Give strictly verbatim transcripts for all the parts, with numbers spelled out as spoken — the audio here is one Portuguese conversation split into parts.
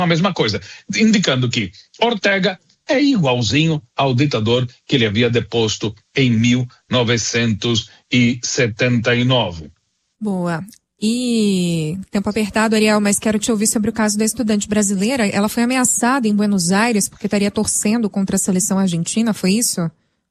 a mesma coisa, indicando que Ortega é igualzinho ao ditador que ele havia deposto em mil novecentos e setenta e nove. Boa. E tempo apertado, Ariel, mas quero te ouvir sobre o caso da estudante brasileira. Ela foi ameaçada em Buenos Aires porque estaria torcendo contra a seleção argentina, foi isso?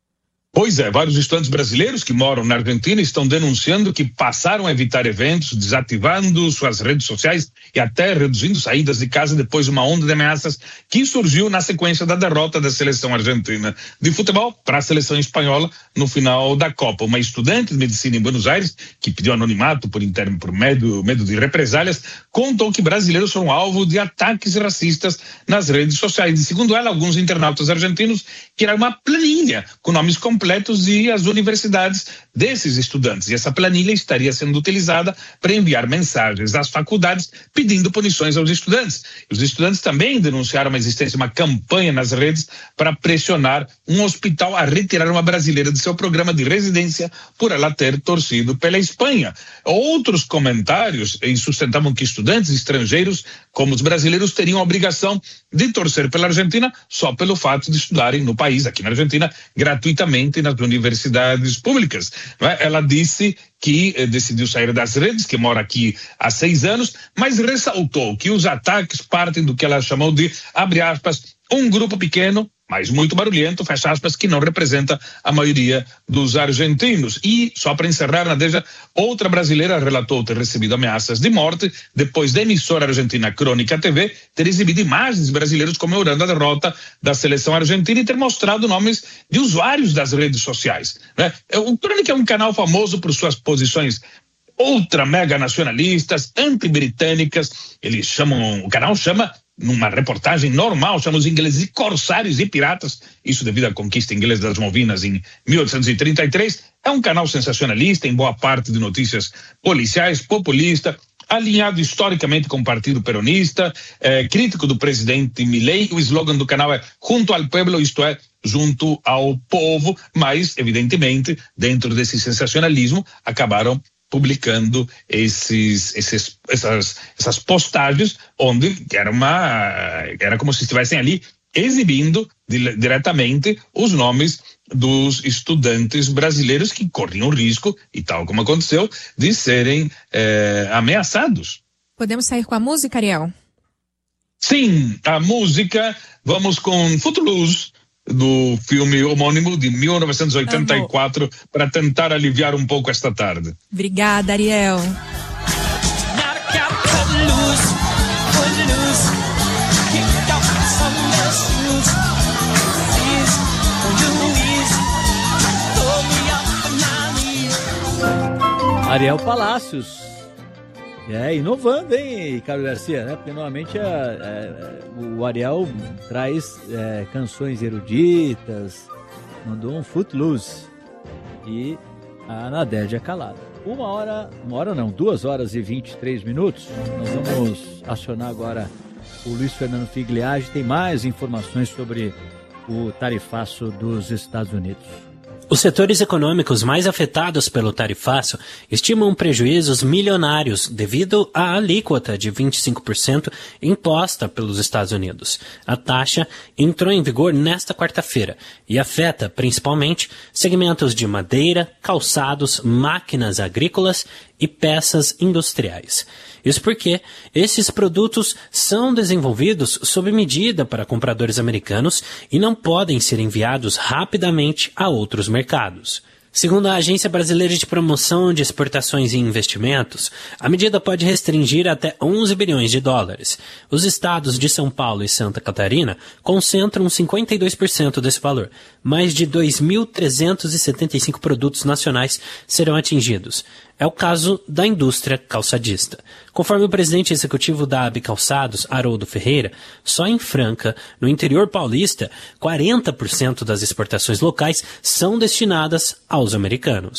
Pois é, vários estudantes brasileiros que moram na Argentina estão denunciando que passaram a evitar eventos, desativando suas redes sociais e até reduzindo saídas de casa depois de uma onda de ameaças que surgiu na sequência da derrota da seleção argentina de futebol para a seleção espanhola no final da Copa. Uma estudante de medicina em Buenos Aires, que pediu anonimato por, interno, por medo, medo de represálias, contou que brasileiros foram alvo de ataques racistas nas redes sociais. E segundo ela, alguns internautas argentinos criaram uma planilha com nomes completos completos e as universidades desses estudantes. E essa planilha estaria sendo utilizada para enviar mensagens às faculdades pedindo punições aos estudantes. Os estudantes também denunciaram a existência de uma campanha nas redes para pressionar um hospital a retirar uma brasileira de seu programa de residência por ela ter torcido pela Espanha. Outros comentários sustentavam que estudantes estrangeiros, como os brasileiros, teriam a obrigação de torcer pela Argentina só pelo fato de estudarem no país, aqui na Argentina, gratuitamente nas universidades públicas. Ela disse que eh, decidiu sair das redes, que mora aqui há seis anos, mas ressaltou que os ataques partem do que ela chamou de, abre aspas, um grupo pequeno, mas muito barulhento, fecha aspas, que não representa a maioria dos argentinos. E, só para encerrar, Nadeja, outra brasileira relatou ter recebido ameaças de morte depois da emissora argentina Crônica T V ter exibido imagens de brasileiros comemorando a derrota da seleção argentina e ter mostrado nomes de usuários das redes sociais, né? O Crônica é um canal famoso por suas posições ultra mega nacionalistas, anti-britânicas. Eles chamam, o canal chama, numa reportagem normal, chama os ingleses de corsários e piratas, isso devido à conquista inglesa das Malvinas em mil oitocentos e trinta e três. É um canal sensacionalista em boa parte de notícias policiais, populista, alinhado historicamente com o Partido Peronista, é, crítico do presidente Milei. O slogan do canal é Junto al Pueblo, isto é, junto ao povo, mas, evidentemente, dentro desse sensacionalismo, acabaram publicando esses, esses, essas, essas postagens onde era, uma, era como se estivessem ali exibindo diretamente os nomes dos estudantes brasileiros que corriam o risco, e tal como aconteceu, de serem eh, ameaçados. Podemos sair com a música, Ariel? Sim, a música, vamos com Footloose, do filme homônimo de mil novecentos e oitenta e quatro, para tentar aliviar um pouco esta tarde. Obrigada, Ariel. Ariel Palácios. É, inovando, hein, Carlos Garcia, né? Porque normalmente a, a, o Ariel traz é, canções eruditas, mandou um Footloose e a Nadédia calada. Uma hora, uma hora não, duas horas e vinte e três minutos. Nós vamos acionar agora o Luiz Fernando Figliage, tem mais informações sobre o tarifaço dos Estados Unidos. Os setores econômicos mais afetados pelo tarifaço estimam prejuízos milionários devido à alíquota de vinte e cinco por cento imposta pelos Estados Unidos. A taxa entrou em vigor nesta quarta-feira e afeta principalmente segmentos de madeira, calçados, máquinas agrícolas e peças industriais. Isso porque esses produtos são desenvolvidos sob medida para compradores americanos e não podem ser enviados rapidamente a outros mercados. Segundo a Agência Brasileira de Promoção de Exportações e Investimentos, a medida pode restringir até onze bilhões de dólares. Os estados de São Paulo e Santa Catarina concentram cinquenta e dois por cento desse valor. Mais de dois mil trezentos e setenta e cinco produtos nacionais serão atingidos. É o caso da indústria calçadista. Conforme o presidente executivo da A B Calçados, Haroldo Ferreira, só em Franca, no interior paulista, quarenta por cento das exportações locais são destinadas aos americanos.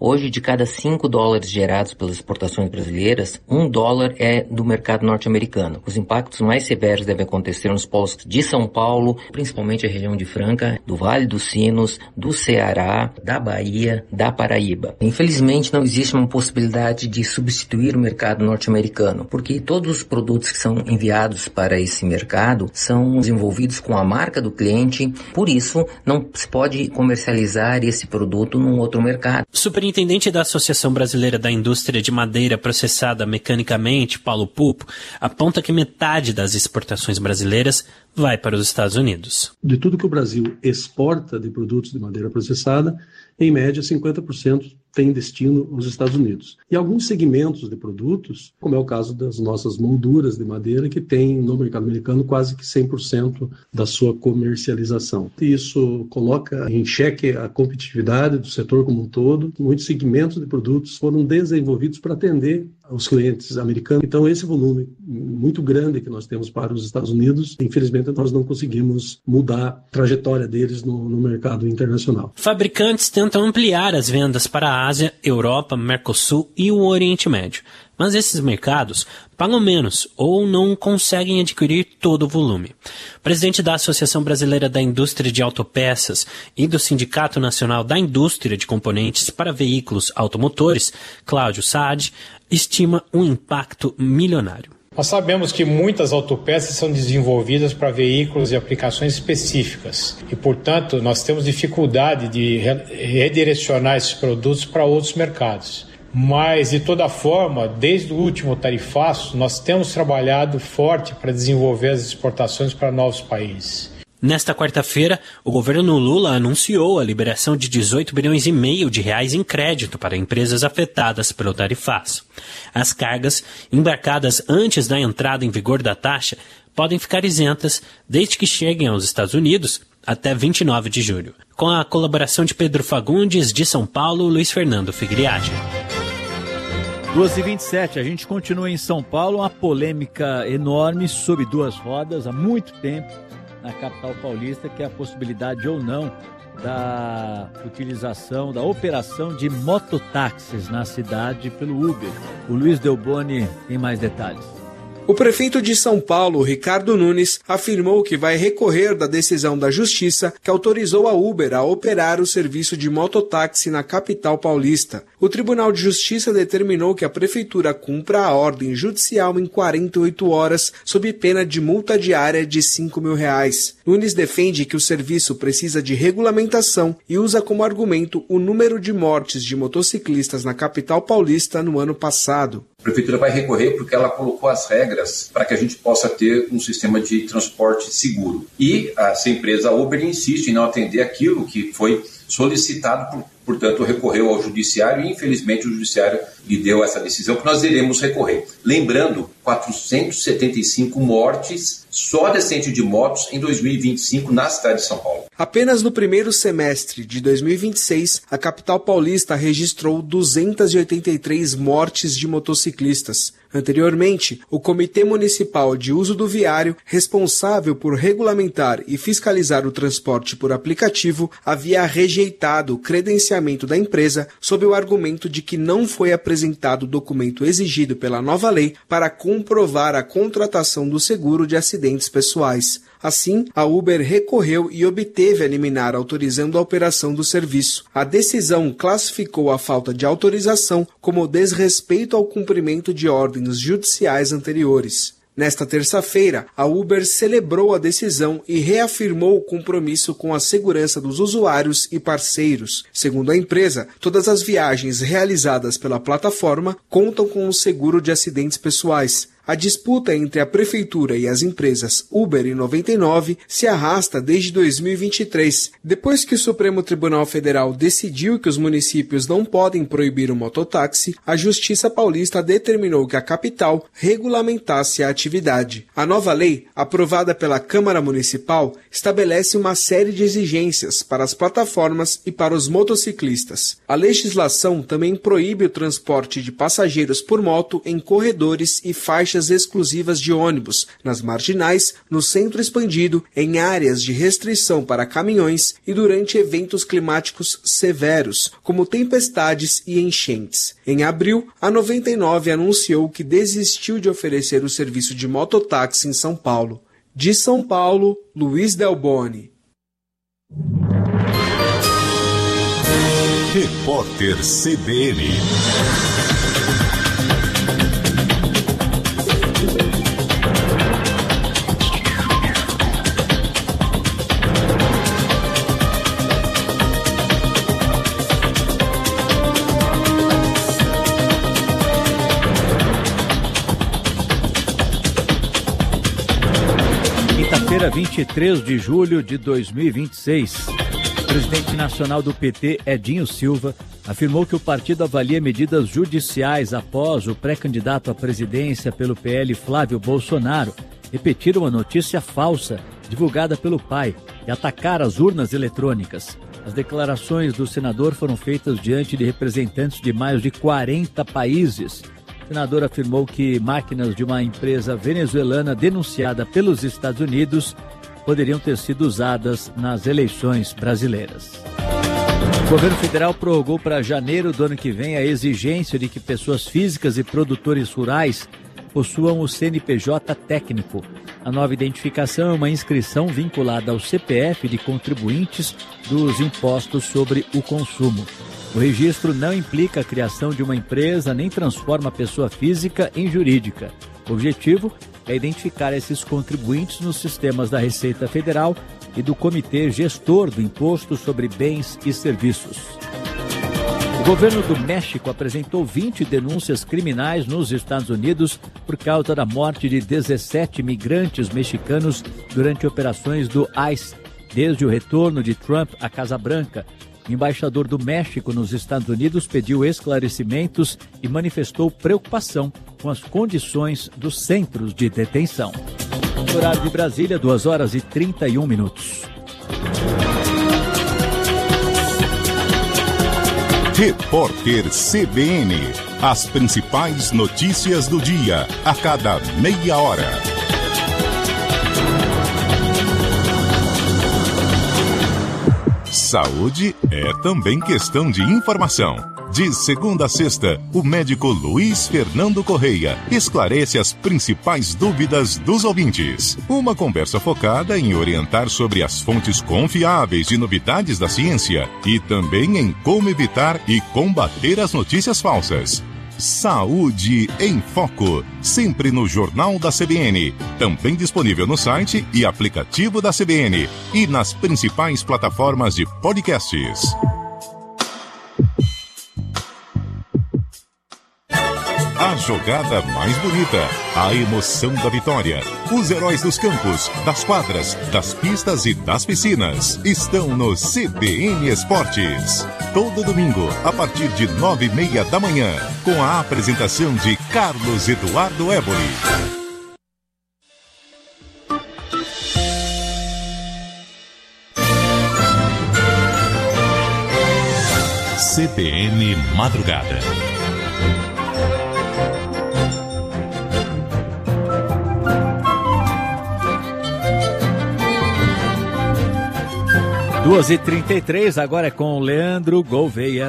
Hoje, de cada cinco dólares gerados pelas exportações brasileiras, um dólar é do mercado norte-americano. Os impactos mais severos devem acontecer nos polos de São Paulo, principalmente a região de Franca, do Vale dos Sinos, do Ceará, da Bahia, da Paraíba. Infelizmente, não existe uma possibilidade de substituir o mercado norte-americano, porque todos os produtos que são enviados para esse mercado são desenvolvidos com a marca do cliente, por isso não se pode comercializar esse produto num outro mercado. Superintendente da Associação Brasileira da Indústria de Madeira Processada Mecanicamente, Paulo Pupo, aponta que metade das exportações brasileiras vai para os Estados Unidos. De tudo que o Brasil exporta de produtos de madeira processada, em média cinquenta por cento tem destino aos Estados Unidos. E alguns segmentos de produtos, como é o caso das nossas molduras de madeira, que tem no mercado americano quase que cem por cento da sua comercialização. E isso coloca em xeque a competitividade do setor como um todo. Muitos segmentos de produtos foram desenvolvidos para atender aos clientes americanos. Então, esse volume muito grande que nós temos para os Estados Unidos, infelizmente, nós não conseguimos mudar a trajetória deles no, no mercado internacional. Fabricantes tentam ampliar as vendas para a Ásia, Europa, Mercosul e o Oriente Médio. Mas esses mercados pagam menos ou não conseguem adquirir todo o volume. O presidente da Associação Brasileira da Indústria de Autopeças e do Sindicato Nacional da Indústria de Componentes para Veículos Automotores, Cláudio Saad, estima um impacto milionário. Nós sabemos que muitas autopeças são desenvolvidas para veículos e aplicações específicas e, portanto, nós temos dificuldade de redirecionar esses produtos para outros mercados. Mas, de toda forma, desde o último tarifaço, nós temos trabalhado forte para desenvolver as exportações para novos países. Nesta quarta-feira, o governo Lula anunciou a liberação de dezoito bilhões e meio de reais em crédito para empresas afetadas pelo tarifaço. As cargas, embarcadas antes da entrada em vigor da taxa, podem ficar isentas desde que cheguem aos Estados Unidos até vinte e nove de julho. Com a colaboração de Pedro Fagundes, de São Paulo, Luiz Fernando Figueiredo. duas e vinte e sete, a gente continua em São Paulo, uma polêmica enorme sobre duas rodas há muito tempo na capital paulista, que é a possibilidade ou não da utilização, da operação de mototáxis na cidade pelo Uber. O Luiz Delboni tem mais detalhes. O prefeito de São Paulo, Ricardo Nunes, afirmou que vai recorrer da decisão da Justiça que autorizou a Uber a operar o serviço de mototáxi na capital paulista. O Tribunal de Justiça determinou que a prefeitura cumpra a ordem judicial em quarenta e oito horas, sob pena de multa diária de cinco mil reais. Nunes defende que o serviço precisa de regulamentação e usa como argumento o número de mortes de motociclistas na capital paulista no ano passado. A prefeitura vai recorrer porque ela colocou as regras para que a gente possa ter um sistema de transporte seguro. E essa empresa Uber insiste em não atender aquilo que foi solicitado, por, portanto, recorreu ao judiciário e, infelizmente, o judiciário lhe deu essa decisão que nós iremos recorrer. Lembrando, quatrocentas e setenta e cinco mortes só de acidente de motos em dois mil e vinte e cinco na cidade de São Paulo. Apenas no primeiro semestre de dois mil e vinte e seis, a capital paulista registrou duzentas e oitenta e três mortes de motociclistas. Anteriormente, o Comitê Municipal de Uso do Viário, responsável por regulamentar e fiscalizar o transporte por aplicativo, havia rejeitado o credenciamento da empresa sob o argumento de que não foi apresentado o documento exigido pela nova lei para comprovar a contratação do seguro de acidentes pessoais. Assim, a Uber recorreu e obteve a liminar autorizando a operação do serviço. A decisão classificou a falta de autorização como desrespeito ao cumprimento de ordens judiciais anteriores. Nesta terça-feira, a Uber celebrou a decisão e reafirmou o compromisso com a segurança dos usuários e parceiros. Segundo a empresa, todas as viagens realizadas pela plataforma contam com o seguro de acidentes pessoais. A disputa entre a prefeitura e as empresas Uber e noventa e nove se arrasta desde dois mil e vinte e três, depois que o Supremo Tribunal Federal decidiu que os municípios não podem proibir o mototáxi. A Justiça Paulista determinou que a capital regulamentasse a atividade. A nova lei, aprovada pela Câmara Municipal, estabelece uma série de exigências para as plataformas e para os motociclistas. A legislação também proíbe o transporte de passageiros por moto em corredores e faixas faixas exclusivas de ônibus, nas marginais, no centro expandido, em áreas de restrição para caminhões e durante eventos climáticos severos, como tempestades e enchentes. Em abril, a noventa e nove anunciou que desistiu de oferecer o serviço de mototáxi em São Paulo. De São Paulo, Luiz Delboni. Repórter C B N. Quinta-feira, vinte e três de julho de dois mil e vinte e seis. O presidente nacional do P T, Edinho Silva, afirmou que o partido avalia medidas judiciais após o pré-candidato à presidência pelo P L, Flávio Bolsonaro, repetir uma notícia falsa divulgada pelo pai e atacar as urnas eletrônicas. As declarações do senador foram feitas diante de representantes de mais de quarenta países. O senador afirmou que máquinas de uma empresa venezuelana denunciada pelos Estados Unidos poderiam ter sido usadas nas eleições brasileiras. O governo federal prorrogou para janeiro do ano que vem a exigência de que pessoas físicas e produtores rurais possuam o C N P J técnico. A nova identificação é uma inscrição vinculada ao C P F de contribuintes dos impostos sobre o consumo. O registro não implica a criação de uma empresa nem transforma a pessoa física em jurídica. O objetivo é identificar esses contribuintes nos sistemas da Receita Federal e do Comitê Gestor do Imposto sobre Bens e Serviços. O governo do México apresentou vinte denúncias criminais nos Estados Unidos por causa da morte de dezessete migrantes mexicanos durante operações do ICE, desde o retorno de Trump à Casa Branca. O embaixador do México nos Estados Unidos pediu esclarecimentos e manifestou preocupação com as condições dos centros de detenção. No horário de Brasília, duas horas e trinta e um minutos. Repórter C B N. As principais notícias do dia, a cada meia hora. Saúde é também questão de informação. De segunda a sexta, o médico Luiz Fernando Correia esclarece as principais dúvidas dos ouvintes. Uma conversa focada em orientar sobre as fontes confiáveis de novidades da ciência e também em como evitar e combater as notícias falsas. Saúde em Foco, sempre no Jornal da C B N, também disponível no site e aplicativo da C B N e nas principais plataformas de podcasts. A jogada mais bonita, a emoção da vitória, os heróis dos campos, das quadras, das pistas e das piscinas estão no C B N Esportes. Todo domingo, a partir de nove e meia da manhã, com a apresentação de Carlos Eduardo Éboli. C B N Madrugada. duas e trinta e três, agora é com Leandro Gouveia.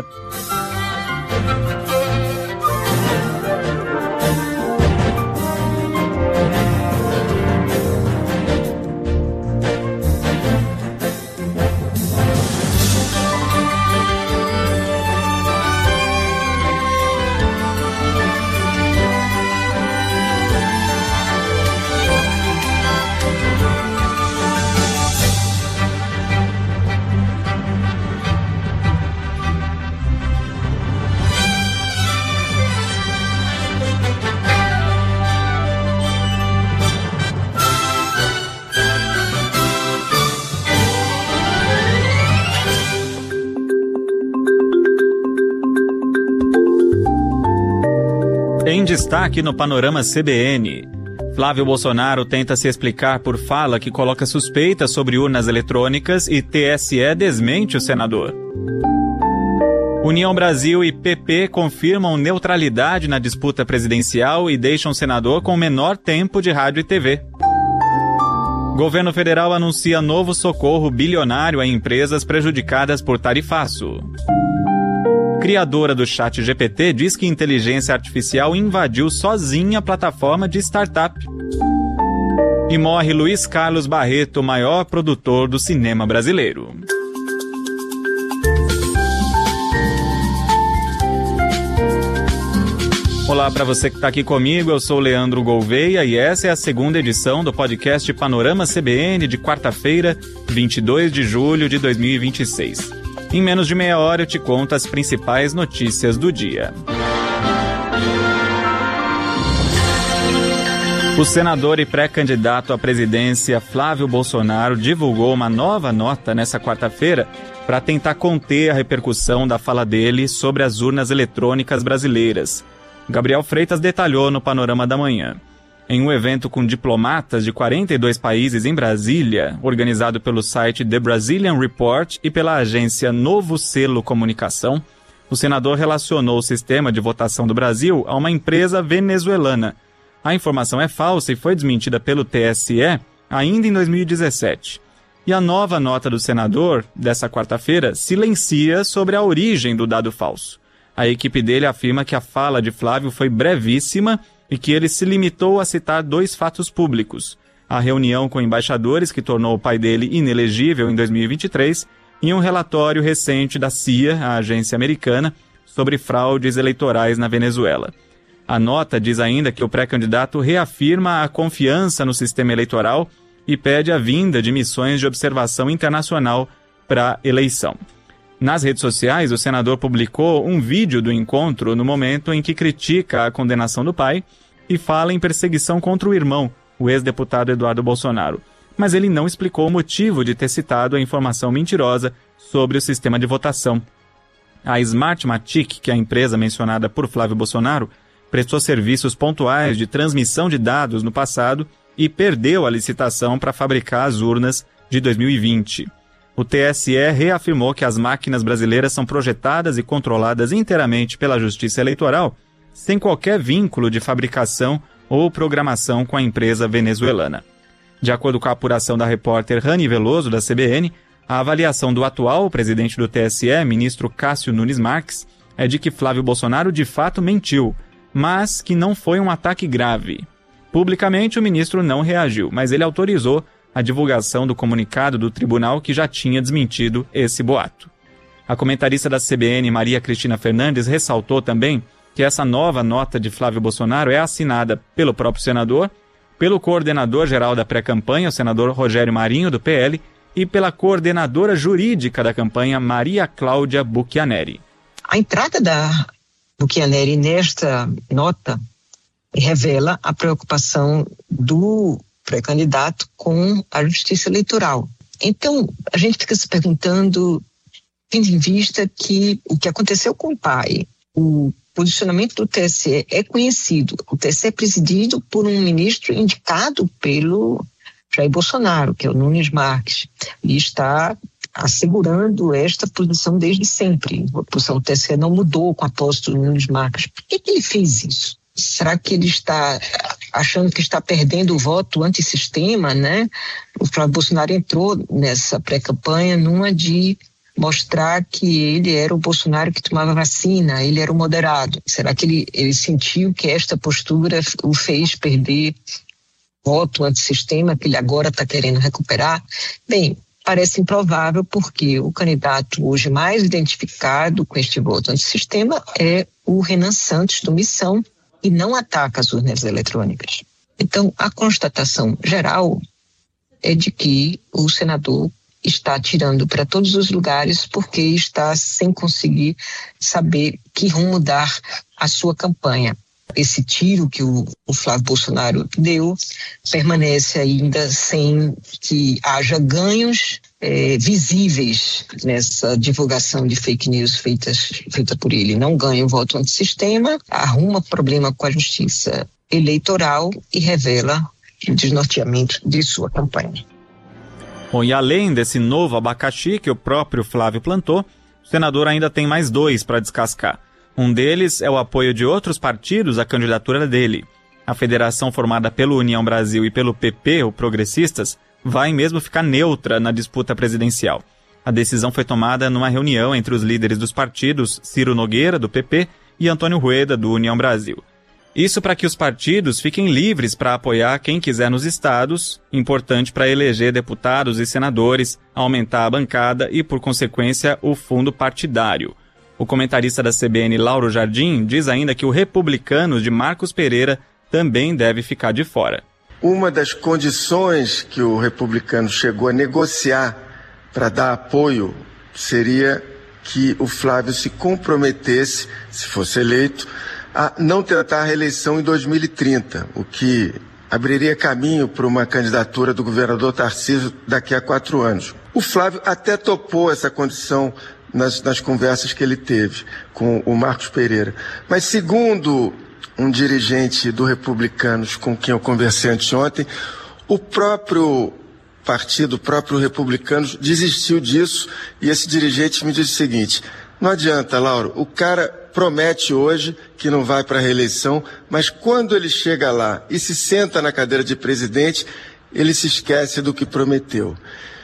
Em destaque no Panorama C B N, Flávio Bolsonaro tenta se explicar por fala que coloca suspeitas sobre urnas eletrônicas e T S E desmente o senador. União Brasil e P P confirmam neutralidade na disputa presidencial e deixam o senador com menor tempo de rádio e T V. Governo federal anuncia novo socorro bilionário a empresas prejudicadas por tarifaço. Criadora do chat G P T diz que inteligência artificial invadiu sozinha a plataforma de startup. E morre Luiz Carlos Barreto, maior produtor do cinema brasileiro. Olá para você que está aqui comigo, eu sou Leandro Gouveia e essa é a segunda edição do podcast Panorama C B N de quarta-feira, vinte e dois de julho de dois mil e vinte e seis. Em menos de meia hora eu te conto as principais notícias do dia. O senador e pré-candidato à presidência Flávio Bolsonaro divulgou uma nova nota nessa quarta-feira para tentar conter a repercussão da fala dele sobre as urnas eletrônicas brasileiras. Gabriel Freitas detalhou no Panorama da Manhã. Em um evento com diplomatas de quarenta e dois países em Brasília, organizado pelo site The Brazilian Report e pela agência Novo Selo Comunicação, o senador relacionou o sistema de votação do Brasil a uma empresa venezuelana. A informação é falsa e foi desmentida pelo T S E ainda em dois mil e dezessete. E a nova nota do senador, dessa quarta-feira, silencia sobre a origem do dado falso. A equipe dele afirma que a fala de Flávio foi brevíssima e que ele se limitou a citar dois fatos públicos: a reunião com embaixadores que tornou o pai dele inelegível em dois mil e vinte e três e um relatório recente da C I A, a agência americana, sobre fraudes eleitorais na Venezuela. A nota diz ainda que o pré-candidato reafirma a confiança no sistema eleitoral e pede a vinda de missões de observação internacional para a eleição. Nas redes sociais, o senador publicou um vídeo do encontro no momento em que critica a condenação do pai e fala em perseguição contra o irmão, o ex-deputado Eduardo Bolsonaro. Mas ele não explicou o motivo de ter citado a informação mentirosa sobre o sistema de votação. A Smartmatic, que é a empresa mencionada por Flávio Bolsonaro, prestou serviços pontuais de transmissão de dados no passado e perdeu a licitação para fabricar as urnas de dois mil e vinte. O T S E reafirmou que as máquinas brasileiras são projetadas e controladas inteiramente pela Justiça Eleitoral, sem qualquer vínculo de fabricação ou programação com a empresa venezuelana. De acordo com a apuração da repórter Rani Veloso, da C B N, a avaliação do atual presidente do T S E, ministro Cássio Nunes Marques, é de que Flávio Bolsonaro de fato mentiu, mas que não foi um ataque grave. Publicamente, o ministro não reagiu, mas ele autorizou a divulgação do comunicado do tribunal que já tinha desmentido esse boato. A comentarista da C B N, Maria Cristina Fernandes, ressaltou também que essa nova nota de Flávio Bolsonaro é assinada pelo próprio senador, pelo coordenador-geral da pré-campanha, o senador Rogério Marinho, do P L, e pela coordenadora jurídica da campanha, Maria Cláudia Buchianeri. A entrada da Buchianeri nesta nota revela a preocupação do pré-candidato com a justiça eleitoral. Então, a gente fica se perguntando, tendo em vista que o que aconteceu com o pai, o posicionamento do T S E é conhecido. O T S E é presidido por um ministro indicado pelo Jair Bolsonaro, que é o Nunes Marques, e está assegurando esta posição desde sempre. A posição do T S E não mudou com a posse do Nunes Marques. Por que que ele fez isso? Será que ele está achando que está perdendo o voto antissistema, né? O Flávio Bolsonaro entrou nessa pré-campanha numa de mostrar que ele era o Bolsonaro que tomava vacina, ele era o moderado. Será que ele, ele sentiu que esta postura o fez perder voto antissistema, que ele agora está querendo recuperar? Bem, parece improvável, porque o candidato hoje mais identificado com este voto antissistema é o Renan Santos, do Missão, e não ataca as urnas eletrônicas. Então, a constatação geral é de que o senador está tirando para todos os lugares porque está sem conseguir saber que rumo dar à sua campanha. Esse tiro que o, o Flávio Bolsonaro deu permanece ainda sem que haja ganhos é, visíveis nessa divulgação de fake news feitas, feita por ele. Não ganha o voto antissistema, arruma problema com a justiça eleitoral e revela o desnorteamento de sua campanha. Bom, e além desse novo abacaxi que o próprio Flávio plantou, O senador ainda tem mais dois para descascar. Um deles é o apoio de outros partidos à candidatura dele. A federação formada pelo União Brasil e pelo P P, o Progressistas, vai mesmo ficar neutra na disputa presidencial. A decisão foi tomada numa reunião entre os líderes dos partidos, Ciro Nogueira, do P P, e Antônio Rueda, do União Brasil. Isso para que os partidos fiquem livres para apoiar quem quiser nos estados, importante para eleger deputados e senadores, aumentar a bancada e, por consequência, o fundo partidário. O comentarista da C B N, Lauro Jardim, diz ainda que o Republicanos de Marcos Pereira também deve ficar de fora. Uma das condições que o Republicano chegou a negociar para dar apoio seria que o Flávio se comprometesse, se fosse eleito, a não tentar a reeleição em dois mil e trinta, o que abriria caminho para uma candidatura do governador Tarcísio daqui a quatro anos. O Flávio até topou essa condição nas, nas conversas que ele teve com o Marcos Pereira. Mas segundo um dirigente do Republicanos com quem eu conversei anteontem, o próprio partido, o próprio Republicanos, desistiu disso e esse dirigente me disse o seguinte: não adianta, Lauro, o cara promete hoje que não vai para a reeleição, mas quando ele chega lá e se senta na cadeira de presidente, ele se esquece do que prometeu.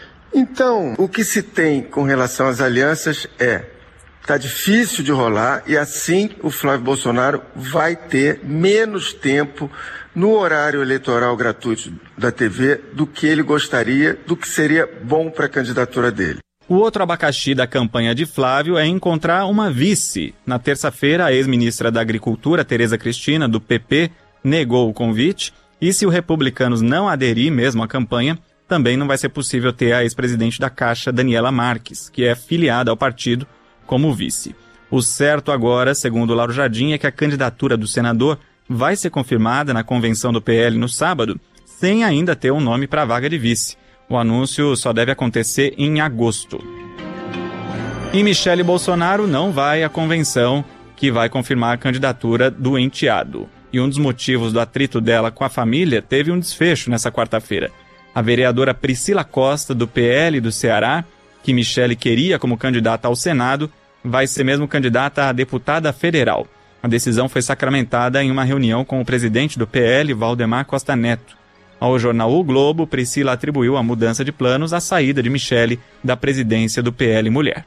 Então, o que se tem com relação às alianças é, está difícil de rolar e assim o Flávio Bolsonaro vai ter menos tempo no horário eleitoral gratuito da T V do que ele gostaria, do que seria bom para a candidatura dele. O outro abacaxi da campanha de Flávio é encontrar uma vice. Na terça-feira, a ex-ministra da Agricultura, Tereza Cristina, do P P, negou o convite, e se os republicanos não aderir mesmo à campanha, também não vai ser possível ter a ex-presidente da Caixa, Daniela Marques, que é filiada ao partido, como vice. O certo agora, segundo Lauro Jardim, é que a candidatura do senador vai ser confirmada na convenção do P L no sábado, sem ainda ter um nome para a vaga de vice. O anúncio só deve acontecer em agosto. E Michele Bolsonaro não vai à convenção que vai confirmar a candidatura do enteado. E um dos motivos do atrito dela com a família teve um desfecho nessa quarta-feira. A vereadora Priscila Costa, do P L do Ceará, que Michele queria como candidata ao Senado, vai ser mesmo candidata a deputada federal. A decisão foi sacramentada em uma reunião com o presidente do P L, Valdemar Costa Neto. Ao jornal O Globo, Priscila atribuiu a mudança de planos à saída de Michele da presidência do P L Mulher.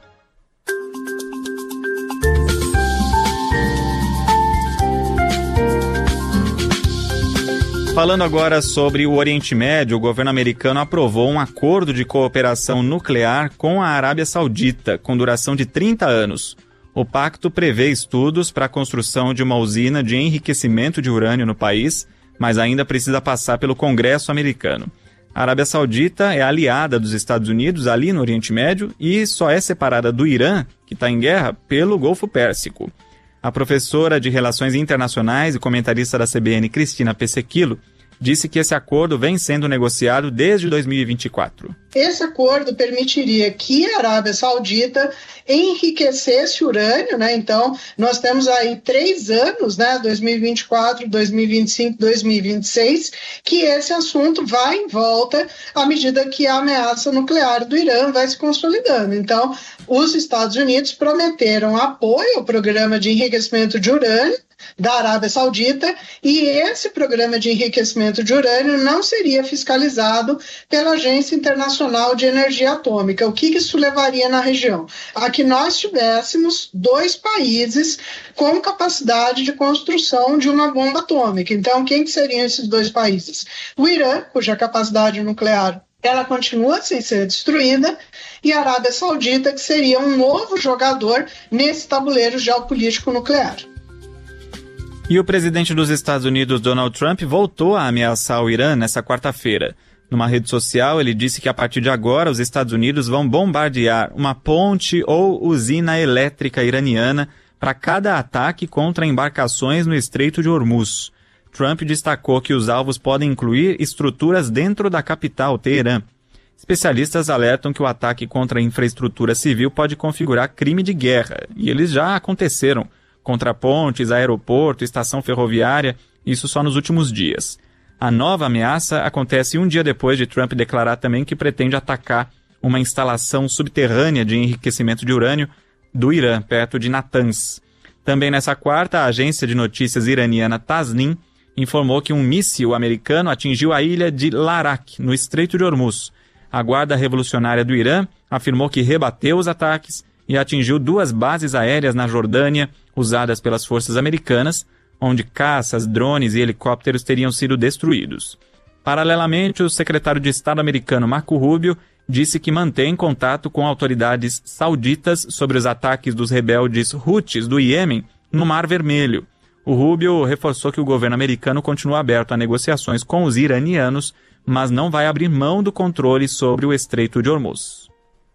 Falando agora sobre o Oriente Médio, o governo americano aprovou um acordo de cooperação nuclear com a Arábia Saudita, com duração de trinta anos. O pacto prevê estudos para a construção de uma usina de enriquecimento de urânio no país, mas ainda precisa passar pelo Congresso americano. A Arábia Saudita é aliada dos Estados Unidos ali no Oriente Médio e só é separada do Irã, que está em guerra, pelo Golfo Pérsico. A professora de Relações Internacionais e comentarista da C B N, Cristina Pesequilo, disse que esse acordo vem sendo negociado desde dois mil e vinte e quatro. Esse acordo permitiria que a Arábia Saudita enriquecesse urânio, né? Então, nós temos aí três anos, né? dois mil e vinte e quatro, dois mil e vinte e cinco, dois mil e vinte e seis, que esse assunto vai em volta à medida que a ameaça nuclear do Irã vai se consolidando. Então, os Estados Unidos prometeram apoio ao programa de enriquecimento de urânio da Arábia Saudita, e esse programa de enriquecimento de urânio não seria fiscalizado pela Agência Internacional de Energia Atômica. O que isso levaria na região? A que nós tivéssemos dois países com capacidade de construção de uma bomba atômica. Então, quem que seriam esses dois países? O Irã, cuja capacidade nuclear ela continua sem ser destruída, e a Arábia Saudita, que seria um novo jogador nesse tabuleiro geopolítico nuclear. E o presidente dos Estados Unidos, Donald Trump, voltou a ameaçar o Irã nessa quarta-feira. Numa rede social, ele disse que a partir de agora os Estados Unidos vão bombardear uma ponte ou usina elétrica iraniana para cada ataque contra embarcações no Estreito de Hormuz. Trump destacou que os alvos podem incluir estruturas dentro da capital, Teherã. Especialistas alertam que o ataque contra a infraestrutura civil pode configurar crime de guerra, e eles já aconteceram. Contra pontes, aeroporto, estação ferroviária, isso só nos últimos dias. A nova ameaça acontece um dia depois de Trump declarar também que pretende atacar uma instalação subterrânea de enriquecimento de urânio do Irã, perto de Natanz. Também nessa quarta, a agência de notícias iraniana Tasnim informou que um míssil americano atingiu a ilha de Larak, no Estreito de Hormuz. A Guarda Revolucionária do Irã afirmou que rebateu os ataques e atingiu duas bases aéreas na Jordânia, usadas pelas forças americanas, onde caças, drones e helicópteros teriam sido destruídos. Paralelamente, o secretário de Estado americano Marco Rubio disse que mantém contato com autoridades sauditas sobre os ataques dos rebeldes Houthis do Iêmen no Mar Vermelho. O Rubio reforçou que o governo americano continua aberto a negociações com os iranianos, mas não vai abrir mão do controle sobre o Estreito de Hormuz.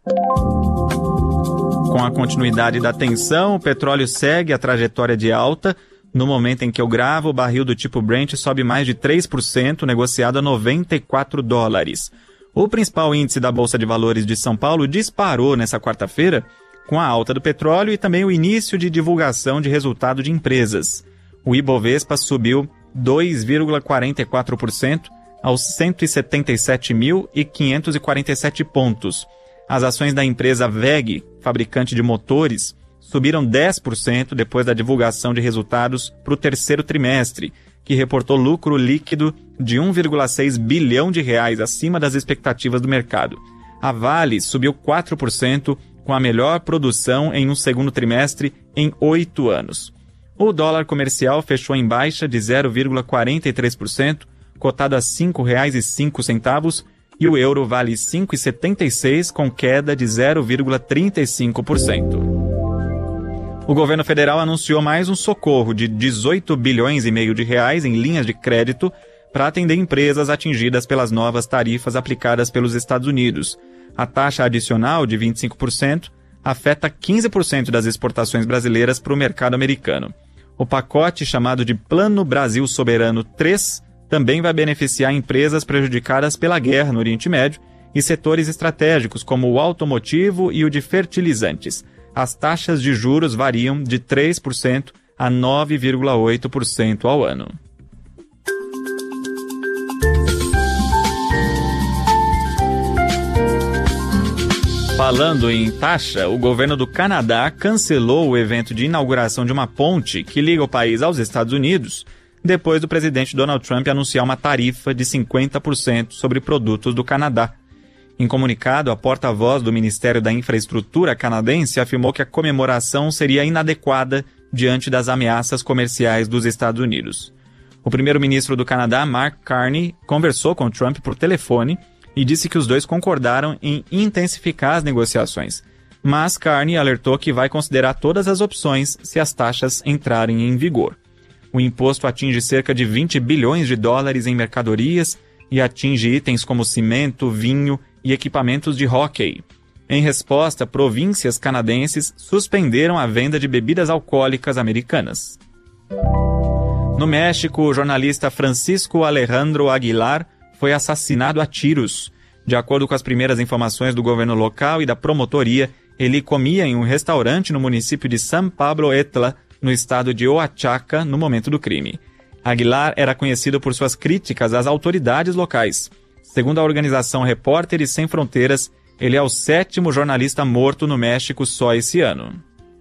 Com a continuidade da tensão, o petróleo segue a trajetória de alta. No momento em que eu gravo, o barril do tipo Brent sobe mais de três por cento, negociado a noventa e quatro dólares. O principal índice da Bolsa de Valores de São Paulo disparou nessa quarta-feira, com a alta do petróleo e também o início de divulgação de resultado de empresas. O Ibovespa subiu dois vírgula quarenta e quatro por cento aos cento e setenta e sete mil quinhentos e quarenta e sete pontos. As ações da empresa W E G, fabricante de motores, subiram dez por cento depois da divulgação de resultados para o terceiro trimestre, que reportou lucro líquido de um vírgula seis bilhão de reais, acima das expectativas do mercado. A Vale subiu quatro por cento, com a melhor produção em um segundo trimestre em oito anos. O dólar comercial fechou em baixa de zero vírgula quarenta e três por cento, cotado a cinco reais e cinco centavos, e o euro vale cinco reais e setenta e seis centavos, com queda de zero vírgula trinta e cinco por cento. O governo federal anunciou mais um socorro de dezoito bilhões e meio de reais em linhas de crédito para atender empresas atingidas pelas novas tarifas aplicadas pelos Estados Unidos. A taxa adicional de vinte e cinco por cento afeta quinze por cento das exportações brasileiras para o mercado americano. O pacote, chamado de Plano Brasil Soberano três, também vai beneficiar empresas prejudicadas pela guerra no Oriente Médio e setores estratégicos como o automotivo e o de fertilizantes. As taxas de juros variam de três por cento a nove vírgula oito por cento ao ano. Falando em taxa, o governo do Canadá cancelou o evento de inauguração de uma ponte que liga o país aos Estados Unidos, depois do presidente Donald Trump anunciar uma tarifa de cinquenta por cento sobre produtos do Canadá. Em comunicado, a porta-voz do Ministério da Infraestrutura canadense afirmou que a comemoração seria inadequada diante das ameaças comerciais dos Estados Unidos. O primeiro-ministro do Canadá, Mark Carney, conversou com Trump por telefone e disse que os dois concordaram em intensificar as negociações. Mas Carney alertou que vai considerar todas as opções se as taxas entrarem em vigor. O imposto atinge cerca de vinte bilhões de dólares em mercadorias e atinge itens como cimento, vinho e equipamentos de hóquei. Em resposta, províncias canadenses suspenderam a venda de bebidas alcoólicas americanas. No México, o jornalista Francisco Alejandro Aguilar foi assassinado a tiros. De acordo com as primeiras informações do governo local e da promotoria, ele comia em um restaurante no município de San Pablo Etla, no estado de Oaxaca, no momento do crime. Aguilar era conhecido por suas críticas às autoridades locais. Segundo a organização Repórteres Sem Fronteiras, ele é o sétimo jornalista morto no México só esse ano.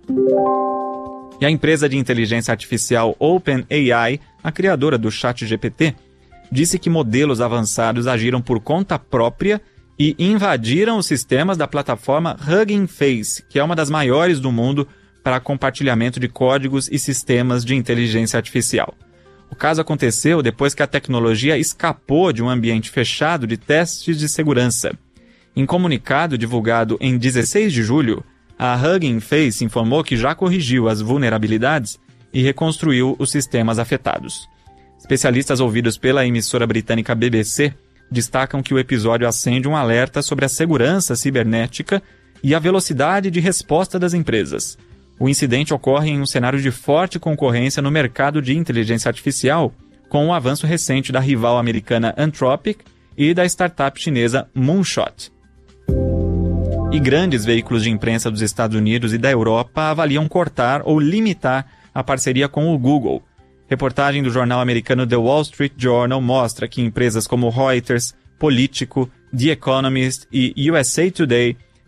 E a empresa de inteligência artificial OpenAI, a criadora do ChatGPT, disse que modelos avançados agiram por conta própria e invadiram os sistemas da plataforma Hugging Face, que é uma das maiores do mundo para compartilhamento de códigos e sistemas de inteligência artificial. O caso aconteceu depois que a tecnologia escapou de um ambiente fechado de testes de segurança. Em comunicado divulgado em dezesseis de julho, a Hugging Face informou que já corrigiu as vulnerabilidades e reconstruiu os sistemas afetados. Especialistas ouvidos pela emissora britânica B B C destacam que o episódio acende um alerta sobre a segurança cibernética e a velocidade de resposta das empresas. O incidente ocorre em um cenário de forte concorrência no mercado de inteligência artificial, com o avanço recente da rival americana Anthropic e da startup chinesa Moonshot. E grandes veículos de imprensa dos Estados Unidos e da Europa avaliam cortar ou limitar a parceria com o Google. Reportagem do jornal americano The Wall Street Journal mostra que empresas como Reuters, Politico, The Economist e U S A Today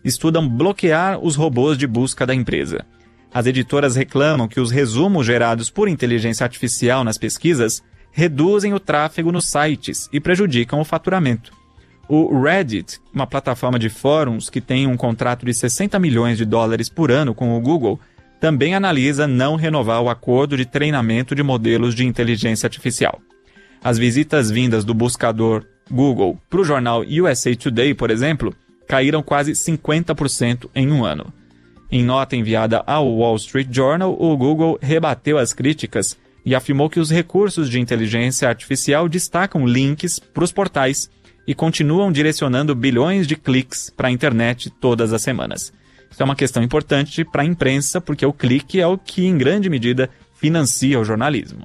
estudam bloquear os robôs de busca da empresa. As editoras reclamam que os resumos gerados por inteligência artificial nas pesquisas reduzem o tráfego nos sites e prejudicam o faturamento. O Reddit, uma plataforma de fóruns que tem um contrato de sessenta milhões de dólares por ano com o Google, também analisa não renovar o acordo de treinamento de modelos de inteligência artificial. As visitas vindas do buscador Google para o jornal U S A Today, por exemplo, caíram quase cinquenta por cento em um ano. Em nota enviada ao Wall Street Journal, o Google rebateu as críticas e afirmou que os recursos de inteligência artificial destacam links para os portais e continuam direcionando bilhões de cliques para a internet todas as semanas. Isso é uma questão importante para a imprensa, porque o clique é o que, em grande medida, financia o jornalismo.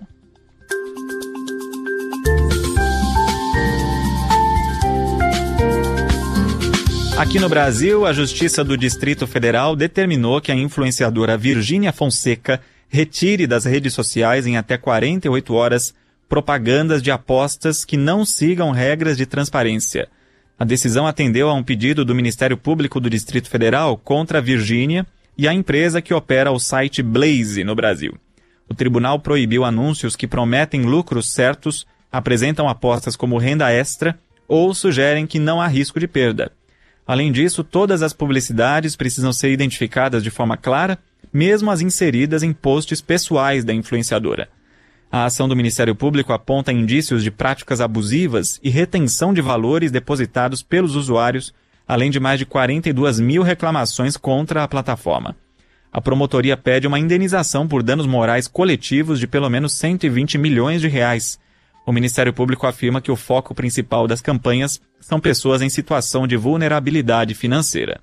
Aqui no Brasil, a Justiça do Distrito Federal determinou que a influenciadora Virgínia Fonseca retire das redes sociais em até quarenta e oito horas propagandas de apostas que não sigam regras de transparência. A decisão atendeu a um pedido do Ministério Público do Distrito Federal contra a Virgínia e a empresa que opera o site Blaze no Brasil. O tribunal proibiu anúncios que prometem lucros certos, apresentam apostas como renda extra ou sugerem que não há risco de perda. Além disso, todas as publicidades precisam ser identificadas de forma clara, mesmo as inseridas em posts pessoais da influenciadora. A ação do Ministério Público aponta indícios de práticas abusivas e retenção de valores depositados pelos usuários, além de mais de quarenta e duas mil reclamações contra a plataforma. A promotoria pede uma indenização por danos morais coletivos de pelo menos cento e vinte milhões de reais. O Ministério Público afirma que o foco principal das campanhas são pessoas em situação de vulnerabilidade financeira.